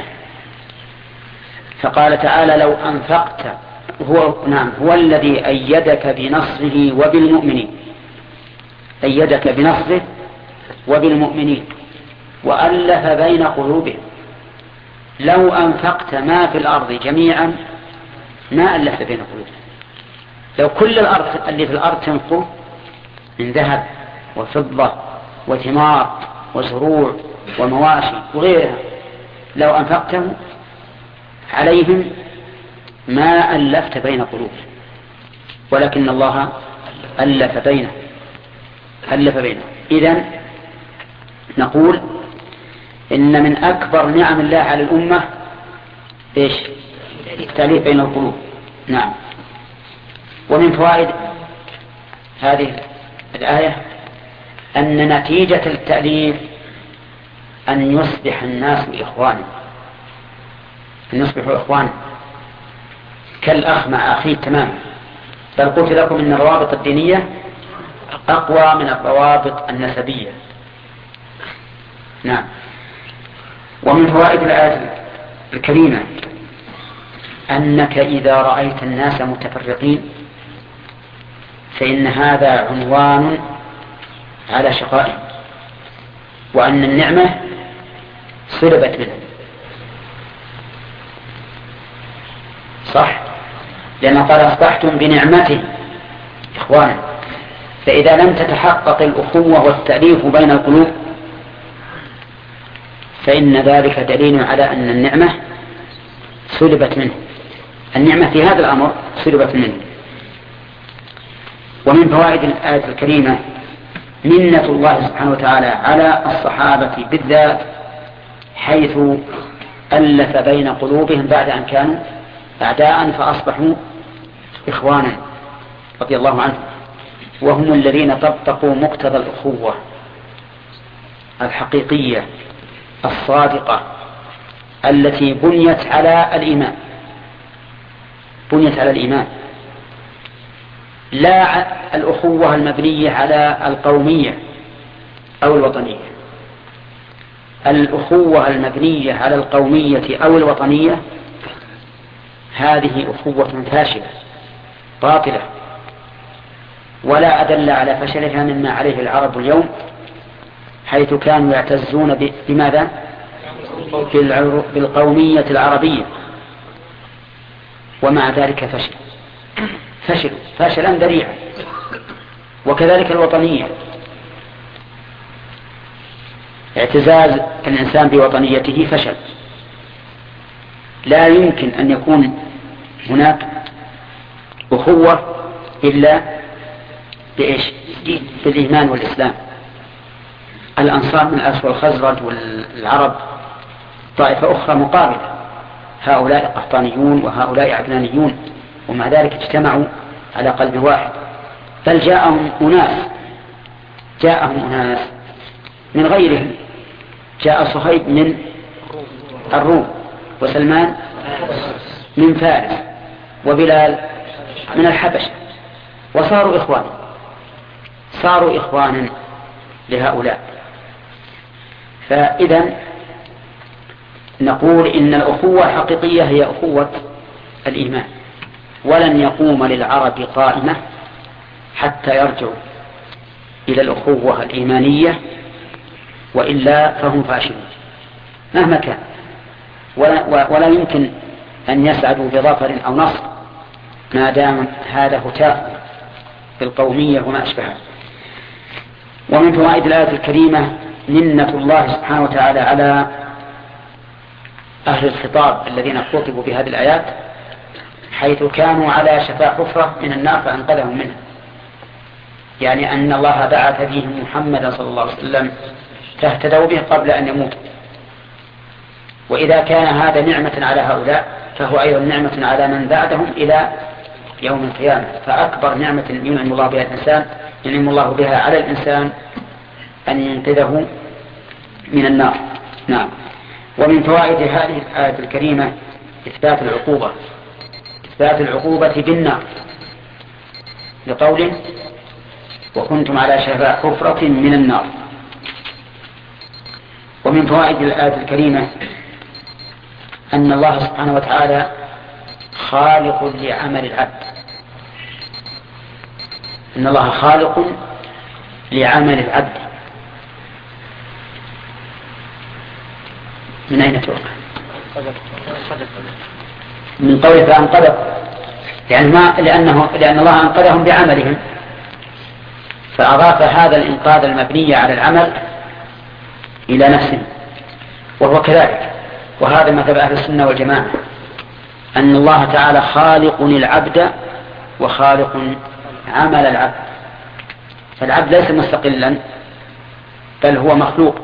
[SPEAKER 1] فقال تعالى لو أنفقت هو نعم هو الذي أيدك بنصره وبالمؤمنين، أيدك بنصره وبالمؤمنين وألف بين قلوبهم. لو أنفقت ما في الأرض جميعا ما ألفت بين قلوبهم. لو كل الأرض اللي في الأرض تنقل من ذهب وفضة وثمار وزروع ومواشي وغيرها، لو أنفقته عليهم ما ألفت بين قلوبهم، ولكن الله ألف بينه ألف بينه. إذن نقول إن من أكبر نعم الله على الأمة إيش؟ التأليف بين القلوب. نعم. ومن فوائد هذه الآية أن نتيجة التأليف أن يصبح الناس إخوانا، أن يصبحوا إخوانا كالأخ مع أخيه تماما. بل قلت لكم إن الروابط الدينية أقوى من الروابط النسبية. نعم. ومن فوائد الآية الكريمة أنك إذا رأيت الناس متفرقين فإن هذا عنوان على شقائهم، وأن النعمة سلبت منهم. صح، لأنه قال أصبحتم بنعمته إخوانا. فإذا لم تتحقق الأخوة والتأليف بين القلوب فإن ذلك دليل على أن النعمة سلبت منه، النعمة في هذا الأمر سلبت منه. ومن فوائد الآية الكريمة منة الله سبحانه وتعالى على الصحابة بالذات، حيث ألف بين قلوبهم بعد أن كانوا أعداء فأصبحوا إخوانا رضي الله عنهم، وهم الذين طبقوا مقتضى الأخوة الحقيقية الصادقة التي بنيت على الإيمان، بنيت على الإيمان، لا الأخوة المبنية على القومية أو الوطنية. الأخوة المبنية على القومية أو الوطنية هذه أخوة فاشلة باطلة، ولا أدل على فشلها مما عليه العرب اليوم، حيث كانوا يعتزون بماذا؟ بالقومية العربية، ومع ذلك فشل فشلوا فشلا ذريعا. وكذلك الوطنية، اعتزاز الإنسان بوطنيته فشل. لا يمكن أن يكون هناك أخوة إلا بإيش؟ بالإيمان والإسلام. الأنصار من الأوس والخزرج والعرب طائفة أخرى مقابلة، هؤلاء قحطانيون وهؤلاء عدنانيون، ومع ذلك اجتمعوا على قلب واحد. بل جاءهم أناس جاءهم أناس من غيرهم. جاء صهيب من الروم، وسلمان من فارس، وبلال من الحبشة، وصاروا إخوانا صاروا إخوانا لهؤلاء. فإذا نقول إن الأخوة الحقيقية هي أخوة الإيمان، ولن يقوم للعرب قائمة حتى يرجعوا إلى الأخوة الإيمانية، وإلا فهم فاشلون مهما كان، ولا, ولا يمكن أن يسعدوا بظفر أو نصر ما دام هذا هتاف بالقومية وما أشبهها. ومن فوائد الآية الكريمة منة الله سبحانه وتعالى على أهل الخطاب الذين خطبوا بهذه الآيات، حيث كانوا على شفا حفرة من النار فأنقذهم منها. يعني أن الله بعث بهم محمدا صلى الله عليه وسلم فاهتدوا به قبل أن يموتوا. وإذا كان هذا نعمة على هؤلاء فهو أيضا نعمة على من بعدهم إلى يوم القيامة. فأكبر نعمة ينعم الله بها الإنسان ينعم الله بها على الإنسان أن ينقذه من النار. نعم. ومن فوائد هذه الآية الكريمة إثبات العقوبة إثبات العقوبة بالنار، لقوله وكنتم على شفا حفرة من النار. ومن فوائد الآية الكريمة أن الله سبحانه وتعالى خالق لعمل العبد أن الله خالق لعمل العبد. من أين تؤخذ؟ من قوله فأنقذهم، يعني ما لأنه لأن الله أنقذهم بعملهم، فأضاف هذا الإنقاذ المبني على العمل إلى نفسه، وهو كذلك. وهذا مذهب أهل السنة والجماعة، أن الله تعالى خالق العبد وخالق عمل العبد. فالعبد ليس مستقلا، بل هو مخلوق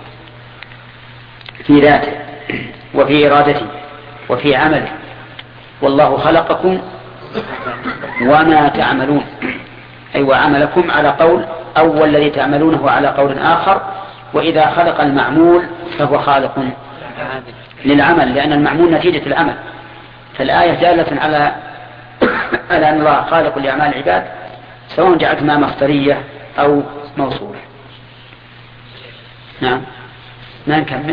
[SPEAKER 1] في ذاته وفي إرادته وفي عمله. والله خلقكم وما تعملون، أي وعملكم على قول أول الذي تعملونه على قول آخر. وإذا خلق المعمول فهو خالق للعمل، لأن المعمول نتيجة العمل. فالآية دالة على على أن الله خالق لأعمال العباد، سواء جعلتها مصدرية أو موصولة. نعم. ما نكمل.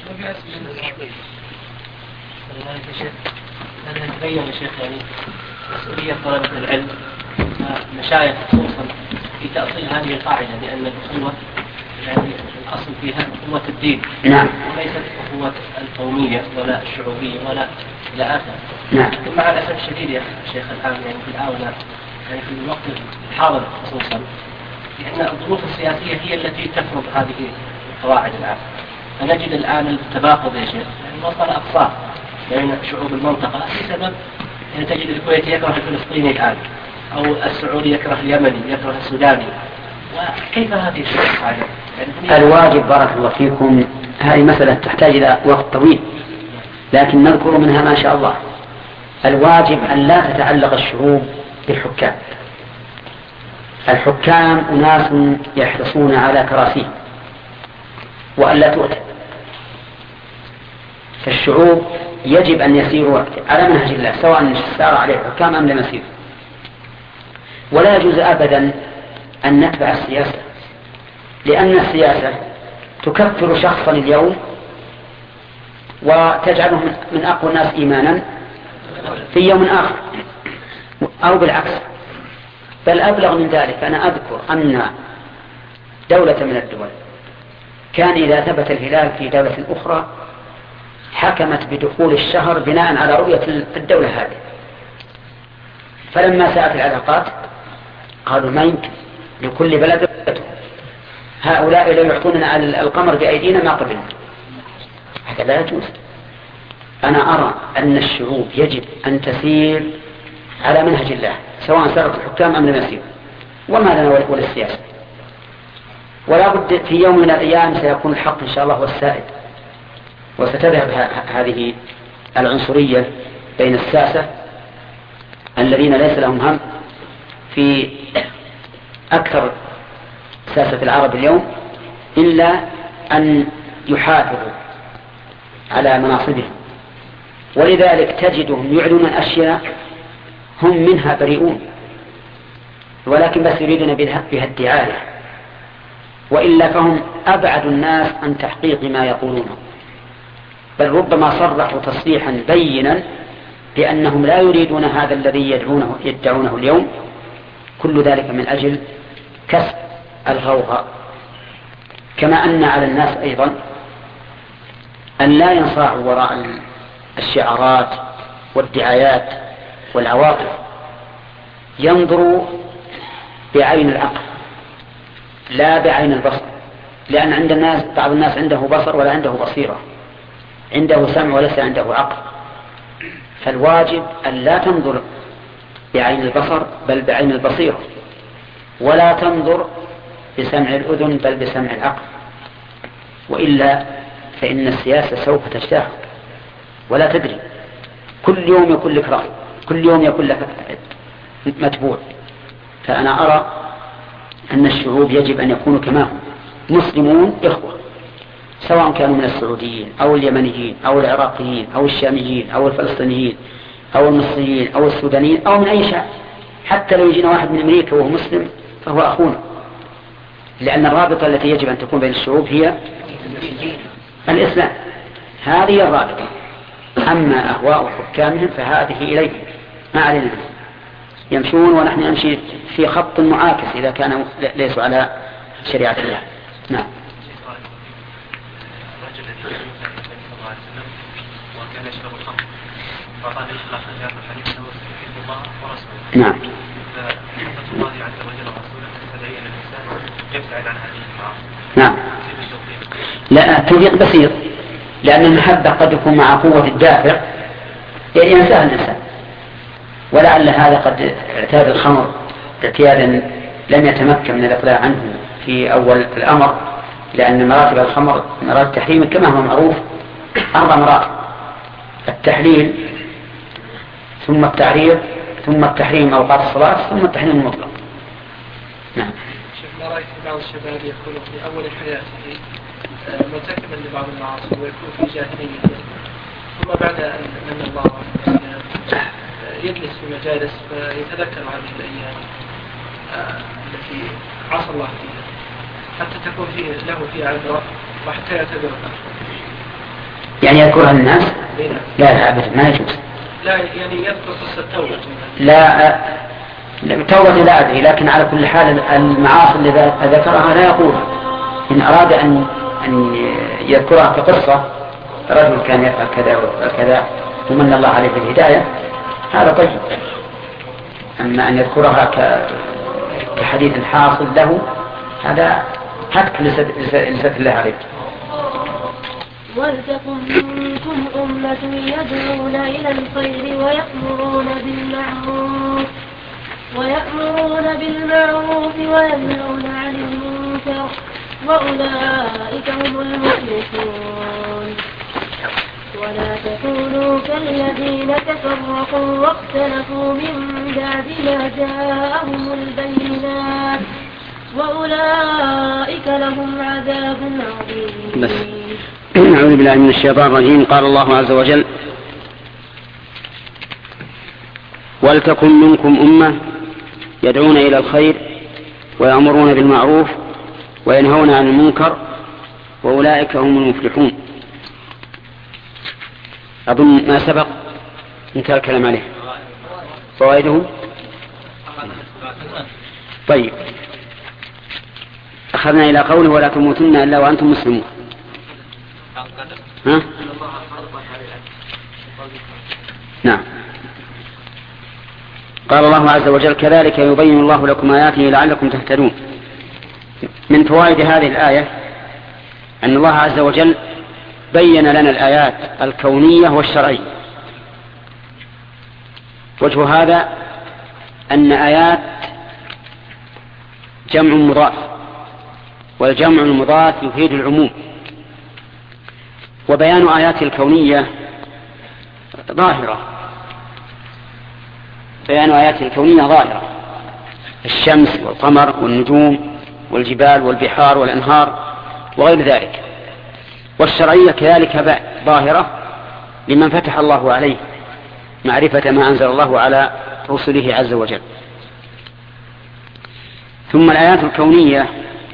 [SPEAKER 2] هذا تبين يا شيخ يعني مسؤولية طلبة العلم مشايخ خصوصا في تأصيل هذه القاعدة، لأن الأخوة يعني الأصل فيها قوة الدين،
[SPEAKER 1] نعم،
[SPEAKER 2] وليست قوة القومية ولا الشعوبية ولا إلى آخره.
[SPEAKER 1] نعم.
[SPEAKER 2] مع الأسف الشديد يا شيخ الآن يعني في الآونة يعني في الوقت الحاضر خصوصا، لأن الظروف السياسية هي التي تفرض هذه القواعد الآن. فنجد الآن التباقض يا شيخ يعني وصل أقصاه بين شعوب المنطقة بسبب يعني تجد الكويت يكره الفلسطيني الآن، أو السعودي يكره اليمني، يكره السوداني. وكيف هذه القاعدة؟ يعني
[SPEAKER 1] الواجب بارك الله فيكم، هذه مسألة تحتاج إلى وقت طويل، لكن نذكر منها ما شاء الله. الواجب أن لا تتعلق الشعوب بالحكام. الحكام أناس يحرصون على كراسيهم وأن لا تؤتى. فالشعوب يجب أن يسيروا على منهج الله، سواء سار عليه الحكام أم لم يسيروا. ولا يجوز أبدا أن نتبع السياسة، لأن السياسة تكفر شخصا اليوم وتجعله من أقوى الناس إيمانا في يوم آخر، أو بالعكس. بل أبلغ من ذلك، أنا أذكر أن دولة من الدول كان إذا ثبت الهلال في دولة أخرى حكمت بدخول الشهر بناء على رؤية الدولة هذه. فلما ساءت العلاقات قالوا ما يمكن، لكل بلد هؤلاء لا يعطوننا على القمر بأيدينا ما قبلنا، هذا لا يجوز. أنا أرى أن الشعوب يجب أن تسير على منهج الله سواء سارت الحكام أم لم يسيروا، وما لنا ولا السياسة. ولا بد في يوم من الأيام سيكون الحق إن شاء الله هو السائد، وستذهب هذه العنصرية بين الساسة الذين ليس لهم هم في أكثر ساسة العرب اليوم إلا أن يحافظوا على مناصبهم، ولذلك تجدهم يعلنون أشياء هم منها بريئون، ولكن بس يريدون بها الدعاية، وإلا فهم أبعد الناس عن تحقيق ما يقولونه، بل ربما صرحوا تصريحا بينا بأنهم لا يريدون هذا الذي يدعونه, يدعونه اليوم، كل ذلك من أجل كسب الغوغاء. كما أن على الناس أيضا أن لا ينصاعوا وراء الشعارات والدعايات والعواطف، ينظروا بعين العقل لا بعين البصر، لأن عند الناس بعض الناس عنده بصر ولا عنده بصيرة، عنده سمع وليس عنده عقل. فالواجب أن لا تنظر بعين البصر بل بعين البصيرة، ولا تنظر بسمع الأذن بل بسمع العقل، وإلا فإن السياسة سوف تجتاح ولا تدري، كل يوم يكون لك رأي، كل يوم يكون لك متبوع. فأنا أرى أن الشعوب يجب أن يكونوا كما هم مسلمون إخوة، سواء كانوا من السعوديين أو اليمنيين أو العراقيين أو الشاميين أو الفلسطينيين أو المصريين أو السودانيين أو من أي شعب، حتى لو يجينا واحد من أمريكا وهو مسلم فهو أخونا، لأن الرابطة التي يجب أن تكون بين الشعوب هي الإسلام، هذه الرابطة. أما أهواء حكامهم فهذه إليهم ما علينا، يمشون ونحن نمشي في خط معاكس إذا كانوا ليسوا على شريعة الله. نعم.
[SPEAKER 3] الرجل الذي كان يسأل النبي صلى الله عليه وسلم وكان يشرب الخمر فقال يخلع خلاف الحديث له يحب الله ورسوله.
[SPEAKER 1] نعم.
[SPEAKER 3] فحكمة الله عز وجل ورسوله تدعي أن الإنسان يبتعد عن هذه المعاصي.
[SPEAKER 1] نعم. لا توفيق بسيط، لأن المحبة قد يكون مع قوة الدافع ينساها الإنسان، ولعل هذا قد اعتاد الخمر اعتيادا لم يتمكن من الإقلاع عنه في أول الأمر، لأن مراتب الخمر مراتب التحريم كما هو معروف أربع مراتب: التحليل ثم التعريض ثم التحريم أوقات الصلاة ثم التحريم المطلق. نعم.
[SPEAKER 4] شيخ، ما رأيت بعض الشباب يكون في أول حياته مرتكبا لبعض المعاصي ويكون في جاهلية، ثم بعد أن من الله يجلس في مجالس فيتذكر هذه الأيام التي عصى الله فيها حتى تكون فيه له فيها عبرة وحتى يعتبرها.
[SPEAKER 1] يعني يذكرها الناس؟ لا لا أبدا ما يجوز.
[SPEAKER 4] لا يعني يذكر قصة توبة.
[SPEAKER 1] لا توبة لا أدري، لكن على كل حال المعاصي اللي ذكرها لا يقولها. إن أراد أن أن يذكرها كقصة رجل كان يفعل كذا وكذا ومن الله عليه بالهداية هذا طيب، أما أن يذكرها كحديث حاصل له هذا هتك لسة الله عليه.
[SPEAKER 5] ولتكن منكم أمة يدعون إلى الخير ويأمرون بالمعروف ويأمرون بالمعروف وينهون عن المنكر وأولئك هم المفلحون. ولا تكونوا كالذين تفرقوا واختلفوا من بعد ما جاءهم البينات وأولئك لهم عذاب عظيم.
[SPEAKER 1] أعوذ بالله من الشيطان الرجيم. قال الله عز وجل: ولتكن منكم أمة يدعون إلى الخير ويأمرون بالمعروف وينهون عن المنكر وأولئك هم المفلحون. أظن ما سبق انتهى الكلام عليه. فوائده طيب. أخذنا إلى قوله ولا تموتن إلا وأنتم مسلمون. ها؟ نعم. قال الله عز وجل كذلك يبين الله لكم آياته لعلكم تهتدون. من فوائد هذه الآية أن الله عز وجل بين لنا الآيات الكونية والشرعية. وجه هذا أن آيات جمع مضاف، والجمع المضاف يفيد العموم، وبيان آيات الكونية ظاهرة بيان آيات الكونية ظاهرة الشمس والقمر والنجوم والجبال والبحار والأنهار وغير ذلك. والشرعية كذلك ظاهرة لمن فتح الله عليه معرفة ما أنزل الله على رسله عز وجل. ثم الآيات الكونية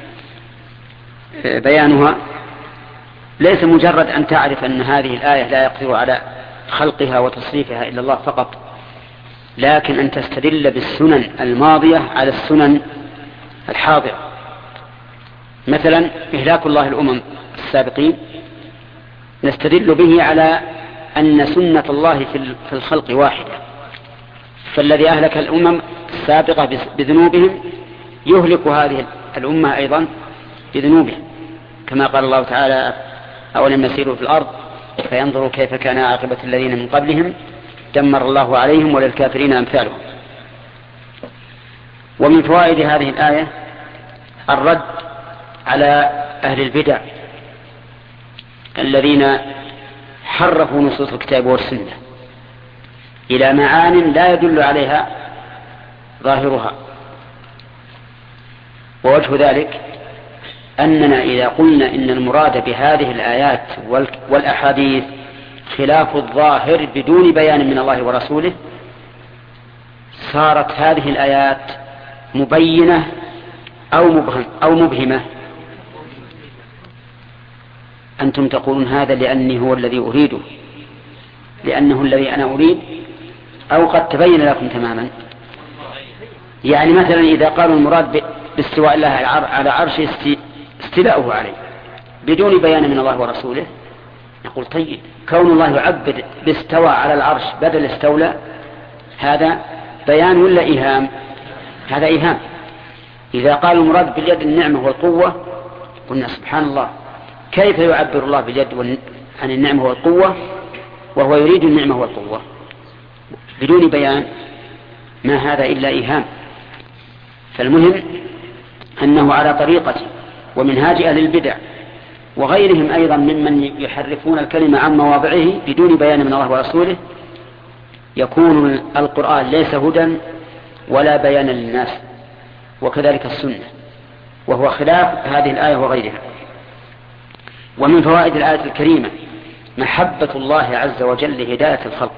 [SPEAKER 1] بيانها ليس مجرد أن تعرف أن هذه الآية لا يقدر على خلقها وتصريفها إلا الله فقط، لكن أن تستدل بالسنن الماضية على السنن الحاضرة. مثلا إهلاك الله الأمم السابقين نستدل به على أن سنة الله في الخلق واحدة، فالذي أهلك الأمم السابقة بذنوبهم يهلك هذه الأمة أيضا بذنوبهم، كما قال الله تعالى أولم يسيروا في الأرض فينظروا كيف كان عاقبة الذين من قبلهم دمر الله عليهم وللكافرين أمثالهم. ومن فوائد هذه الآية الرد على أهل البدع الذين حرفوا نصوص الكتاب والسنة إلى معان لا يدل عليها ظاهرها. ووجه ذلك أننا إذا قلنا إن المراد بهذه الآيات والأحاديث خلاف الظاهر بدون بيان من الله ورسوله صارت هذه الآيات مبينة أو مبهم أو مبهمة. أنتم تقولون هذا لأني هو الذي أريده، لأنه الذي أنا أريد، أو قد تبين لكم تماما. يعني مثلا إذا قالوا المراد باستواء الله على عرشه استيلاؤه عليه بدون بيان من الله ورسوله، نقول طيب كون الله يعبد باستوى على العرش بدل استولى هذا بيان ولا إيهام؟ هذا إيهام. إذا قالوا المراد باليد النعمة والقوة قلنا سبحان الله كيف يعبر الله باليد عن النعمة والقوة وهو يريد النعمة والقوة بدون بيان؟ ما هذا إلا إيهام. فالمهم أنه على طريقة ومنهاج أهل البدع وغيرهم أيضا ممن يحرفون الكلمة عن مواضعه بدون بيان من الله ورسوله يكون القرآن ليس هدى ولا بيان للناس، وكذلك السنة، وهو خلاف هذه الآية وغيرها. ومن فوائد الآية الكريمة محبة الله عز وجل لهداية الخلق،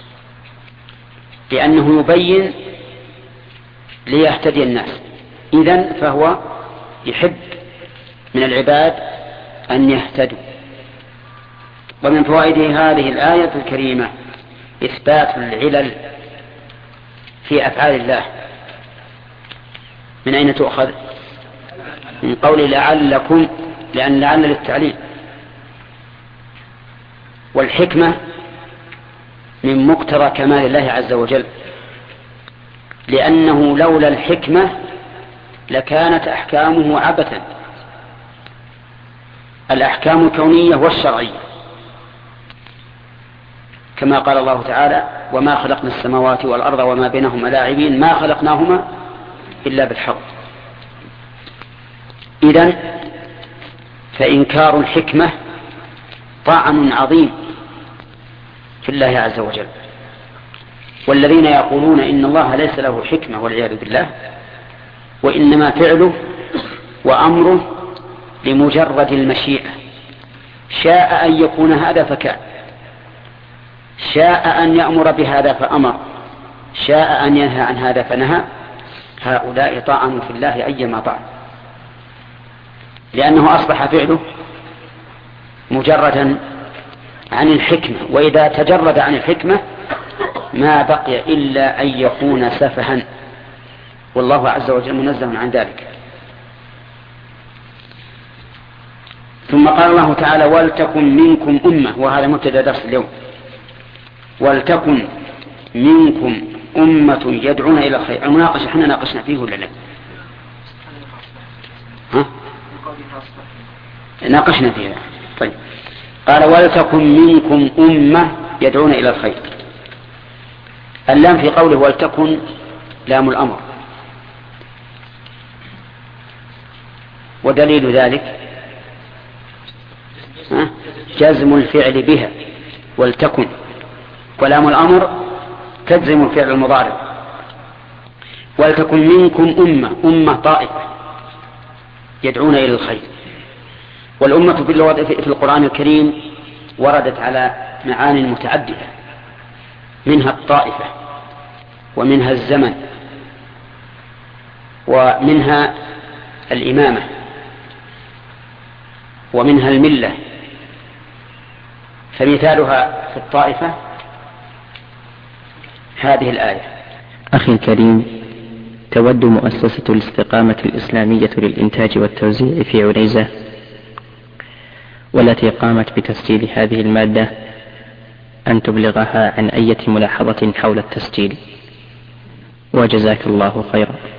[SPEAKER 1] لأنه يبين ليهتدي الناس، إذن فهو يحب من العباد أن يهتدوا. ومن فوائد هذه الآية الكريمة إثبات العلل في أفعال الله. من أين تؤخذ؟ من قول لعلكم، لأن لعل للتعليل، والحكمة من مقتضى كمال الله عز وجل، لأنه لولا الحكمة لكانت أحكامه عبثا، الأحكام الكونية والشرعية، كما قال الله تعالى وما خلقنا السماوات والأرض وما بينهما لاعبين ما خلقناهما إلا بالحق. إذن فإنكار الحكمة طعن عظيم في الله عز وجل. والذين يقولون إن الله ليس له حكمة والعياذ بالله، وإنما فعله وأمره لمجرد المشيئة، شاء أن يكون هذا فكان، شاء أن يأمر بهذا فأمر، شاء أن ينهى عن هذا فنهى، هؤلاء طعنوا في الله أيما طعن، لأنه أصبح فعله مجردا عن الحكمة، وإذا تجرد عن الحكمة ما بقي إلا أن يكون سفها، والله عز وجل منزه عن ذلك. ثم قال الله تعالى ولتكن منكم أمة، وهذا مبتدأ درس اليوم. ولتكن منكم أمة يدعون إلى الخير. المناقشة احنا ناقشنا فيه ولا لا؟ ها؟ ناقشنا فيه. طيب قال ولتكن منكم أمة يدعون إلى الخير. اللام في قوله ولتكن لام الأمر، ودليل ذلك جزم الفعل بها ولتكن، ولام الأمر تجزم الفعل المضارع. ولتكن منكم أمة، أمة طائفة يدعون إلى الخير. والأمة في القرآن الكريم وردت على معان متعددة، منها الطائفة ومنها الزمن ومنها الإمامة ومنها الملة. فمثالها في الطائفة هذه الآية.
[SPEAKER 6] أخي الكريم، تود مؤسسة الاستقامة الإسلامية للإنتاج والتوزيع في عنيزة، والتي قامت بتسجيل هذه المادة، أن تبلغها عن أي ملاحظة حول التسجيل، وجزاك الله خيرا.